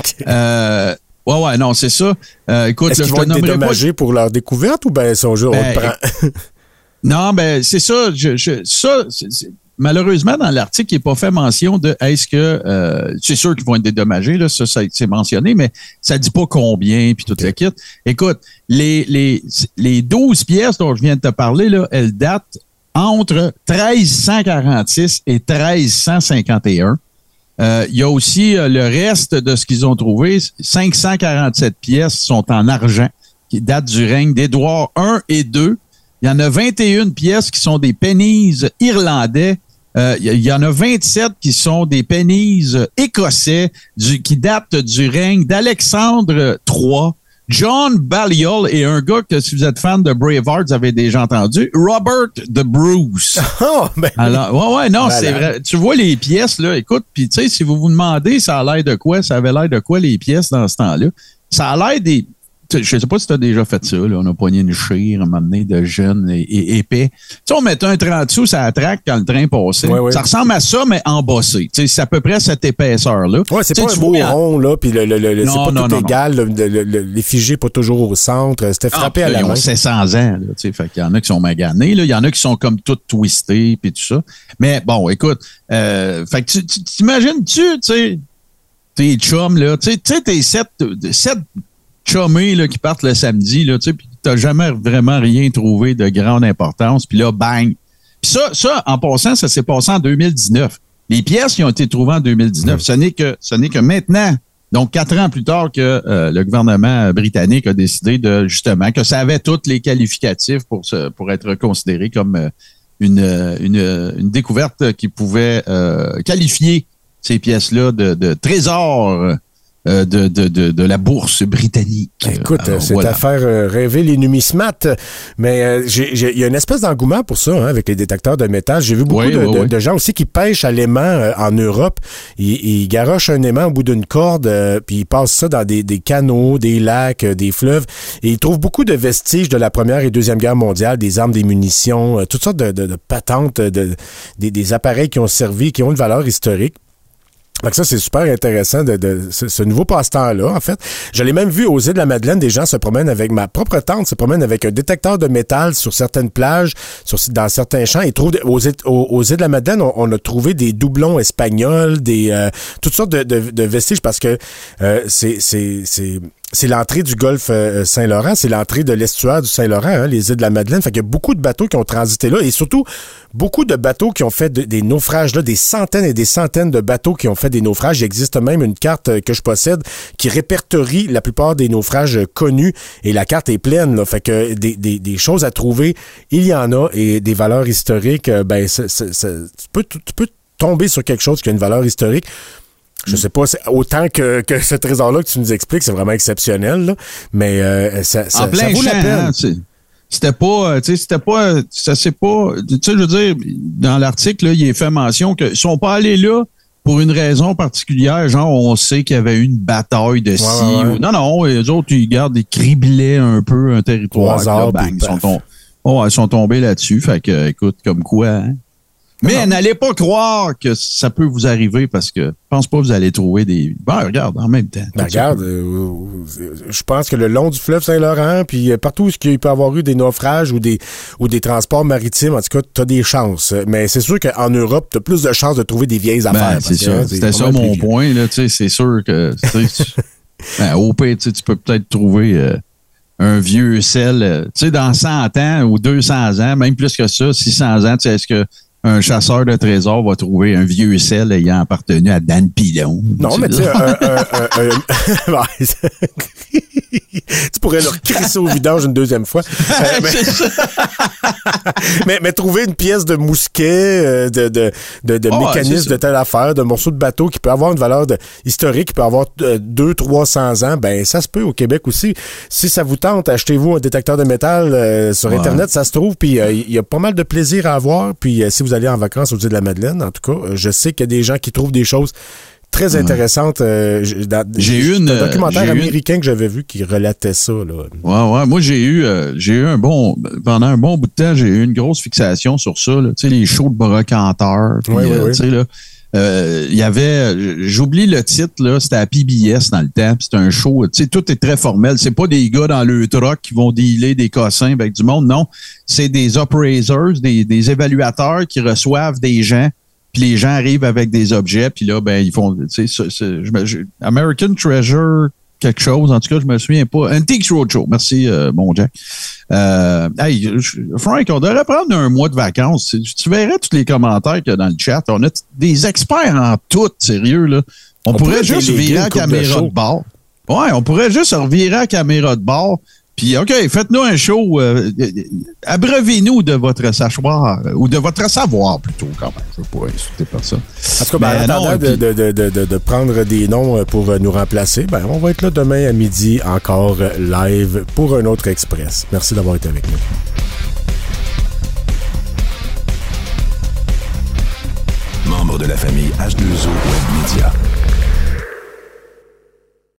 Euh, ouais, ouais, non, c'est ça. Euh, écoute, Est-ce là, qu'ils je vont te être dédommagés pour leur découverte ou ben, ils sont juste, ben, on le prend? Non, ben, c'est ça. Je, je, ça, c'est, c'est, malheureusement, dans l'article, il n'est pas fait mention de est-ce que, euh, c'est sûr qu'ils vont être dédommagés, là, ça, ça c'est mentionné, mais ça dit pas combien, puis toute la kit. Écoute, les, les, les douze pièces dont je viens de te parler, là, elles datent entre treize cent quarante-six et treize cent cinquante et un. Euh, il y a aussi euh, le reste de ce qu'ils ont trouvé, cinq cent quarante-sept pièces sont en argent, qui datent du règne d'Édouard un et deux. Il y en a vingt et une pièces qui sont des pennies irlandais. Euh, il y en a vingt-sept qui sont des pennies écossais du, qui datent du règne d'Alexandre trois. John Balliol et un gars que, si vous êtes fan de Braveheart, vous avez déjà entendu, Robert the Bruce. Oh, ben Alors, ouais, ouais, non, voilà. C'est vrai. Tu vois les pièces, là, écoute, puis tu sais, si vous vous demandez, ça a l'air de quoi, ça avait l'air de quoi les pièces dans ce temps-là, ça a l'air des... Je ne sais pas si tu as déjà fait ça. Là. On a poigné une chire, à un moment donné, de jeunes et, et épais. Tu sais, on mettait un trente sous à la traque quand le train passait. Ouais, ouais. Ça ressemble à ça, mais embossé. Tu sais, c'est à peu près cette épaisseur-là. Oui, c'est t'sais, pas un beau vois, rond, là, puis le, le, le, non, c'est pas non, tout non, égal. Non. Le, le, le, l'effigie pas toujours au centre. C'était frappé ah, à la main. Ils ont sept cents ans. Là, fait qu'il y en a qui sont maganés. Là. Il y en a qui sont comme tout twistés puis tout ça. Mais bon, écoute, euh, fait que tu, tu t'imagines-tu, tu sais, tes chums, là, tu sais, tes sept... sept chummés là, qui partent le samedi, là, tu sais, puis t'as jamais vraiment rien trouvé de grande importance, puis là, bang! Puis ça, ça, en passant, ça s'est passé en deux mille dix-neuf. Les pièces qui ont été trouvées en deux mille dix-neuf, mmh. ce n'est que ce n'est que maintenant, donc quatre ans plus tard que euh, le gouvernement britannique a décidé de, justement, que ça avait tous les qualificatifs pour se, pour être considéré comme euh, une, une, une découverte qui pouvait euh, qualifier ces pièces-là de, de trésors Euh, de, de, de, de la bourse britannique. Écoute, Alors, c'est voilà. à faire euh, rêver les numismates, mais euh, j'ai, j'ai, il y a une espèce d'engouement pour ça, hein, avec les détecteurs de métal. J'ai vu beaucoup oui, de, oui, de, oui. de gens aussi qui pêchent à l'aimant euh, en Europe. Ils, ils garochent un aimant au bout d'une corde, euh, puis ils passent ça dans des, des canaux, des lacs, euh, des fleuves, et ils trouvent beaucoup de vestiges de la Première et Deuxième Guerre mondiale, des armes, des munitions, euh, toutes sortes de, de, de patentes, de, des, des appareils qui ont servi, qui ont une valeur historique. Donc ça, c'est super intéressant de, de ce, ce nouveau passe-temps-là, en fait. Je l'ai même vu aux îles de la Madeleine, des gens se promènent avec, ma propre tante se promène avec un détecteur de métal sur certaines plages, sur, dans certains champs. Ils trouvent, aux, aux, aux îles de la Madeleine, on, on a trouvé des doublons espagnols, des euh, toutes sortes de, de, de vestiges, parce que euh, c'est, c'est, c'est, c'est l'entrée du golfe euh, Saint-Laurent, c'est l'entrée de l'estuaire du Saint-Laurent, hein, les îles de la Madeleine. Fait qu'il y a beaucoup de bateaux qui ont transité là, et surtout, beaucoup de bateaux qui ont fait de, des naufrages là, des centaines et des centaines de bateaux qui ont fait des naufrages. Il existe même une carte que je possède qui répertorie la plupart des naufrages connus, et la carte est pleine, là. Fait que des, des, des choses à trouver, il y en a, et des valeurs historiques, ben c'est, c'est, c'est, tu peux, tu peux tomber sur quelque chose qui a une valeur historique. Je sais pas, c'est autant que, que ce trésor-là que tu nous expliques, c'est vraiment exceptionnel, là, mais euh, ça, ça, en plein ça vaut champ, la peine. Hein, c'était pas, tu sais, c'était pas, ça c'est pas, tu sais, je veux dire, dans l'article, là, il est fait mention qu'ils sont pas allés là pour une raison particulière, genre on sait qu'il y avait eu une bataille de scie. Ouais, ouais. Ou, non, non, les autres, ils gardent, ils criblaient un peu un territoire. Hasard, là, bang, ils sont, tom- oh, ils sont tombés là-dessus, fait que, écoute, comme quoi, hein? Mais non. N'allez pas croire que ça peut vous arriver parce que je pense pas que vous allez trouver des... Ben, regarde, en même temps. Ben, regarde, euh, je pense que le long du fleuve Saint-Laurent, puis partout où il peut y avoir eu des naufrages ou des ou des transports maritimes, en tout cas, t'as des chances. Mais c'est sûr qu'en Europe, t'as plus de chances de trouver des vieilles affaires. Ben, c'est sûr. Hein, c'était ça mon point, là. Tu sais, c'est sûr que... ben, au pire, tu peux peut-être trouver... Euh, un vieux sel, euh, tu sais, dans cent ans ou deux cents ans, même plus que ça, six cents ans, tu sais, est-ce que un chasseur de trésors va trouver un vieux sel ayant appartenu à Dan Pilon? Non, mais tu sais, un... un, un, un tu pourrais leur crisser au vidange une deuxième fois. Euh, mais... mais, mais trouver une pièce de mousquet, de, de, de, de oh, mécanisme de telle affaire, de morceau de bateau qui peut avoir une valeur de, historique, qui peut avoir deux cents, trois cents ans, ben ça se peut au Québec aussi. Si ça vous tente, achetez-vous un détecteur de métal euh, sur ouais. Internet, ça se trouve, puis il euh, y a pas mal de plaisir à avoir. Puis euh, si vous allez en vacances aux îles de la Madeleine, en tout cas, je sais qu'il y a des gens qui trouvent des choses très intéressante. Euh, dans, j'ai eu une, un documentaire j'ai américain une... que j'avais vu qui relatait ça. Là. Ouais, ouais. Moi, j'ai eu, euh, j'ai eu un bon, pendant un bon bout de temps, j'ai eu une grosse fixation sur ça. Tu sais, les shows de brocanteurs. Oui, oui, euh, oui. Tu sais, là, euh, il y avait, j'oublie le titre, là, c'était à P B S dans le temps. C'était un show, tu sais, tout est très formel. C'est pas des gars dans le truck qui vont dealer des cossins avec du monde. Non, c'est des appraisers, des, des évaluateurs qui reçoivent des gens. Puis les gens arrivent avec des objets, puis là, ben, ils font, tu sais, American Treasure, quelque chose, en tout cas, je me souviens pas. Antiques Roadshow, merci, euh, mon Jack. Euh, hey, Frank, on devrait prendre un mois de vacances. Tu, tu verrais tous les commentaires qu'il y a dans le chat. On a t- des experts en tout, sérieux, là. On, on pourrait, pourrait juste virer la caméra de, de bord. Ouais, on pourrait juste revirer la caméra de bord. Puis, OK, faites-nous un show. Euh, abreuvez-nous de votre savoir, ou de votre savoir, plutôt, quand même. Je ne veux pas insulter personne. En tout cas, ben, en attendant non, de, puis... de, de, de, de prendre des noms pour nous remplacer, ben, on va être là demain à midi, encore live, pour un autre Express. Merci d'avoir été avec nous. Membre de la famille H deux O Web Media.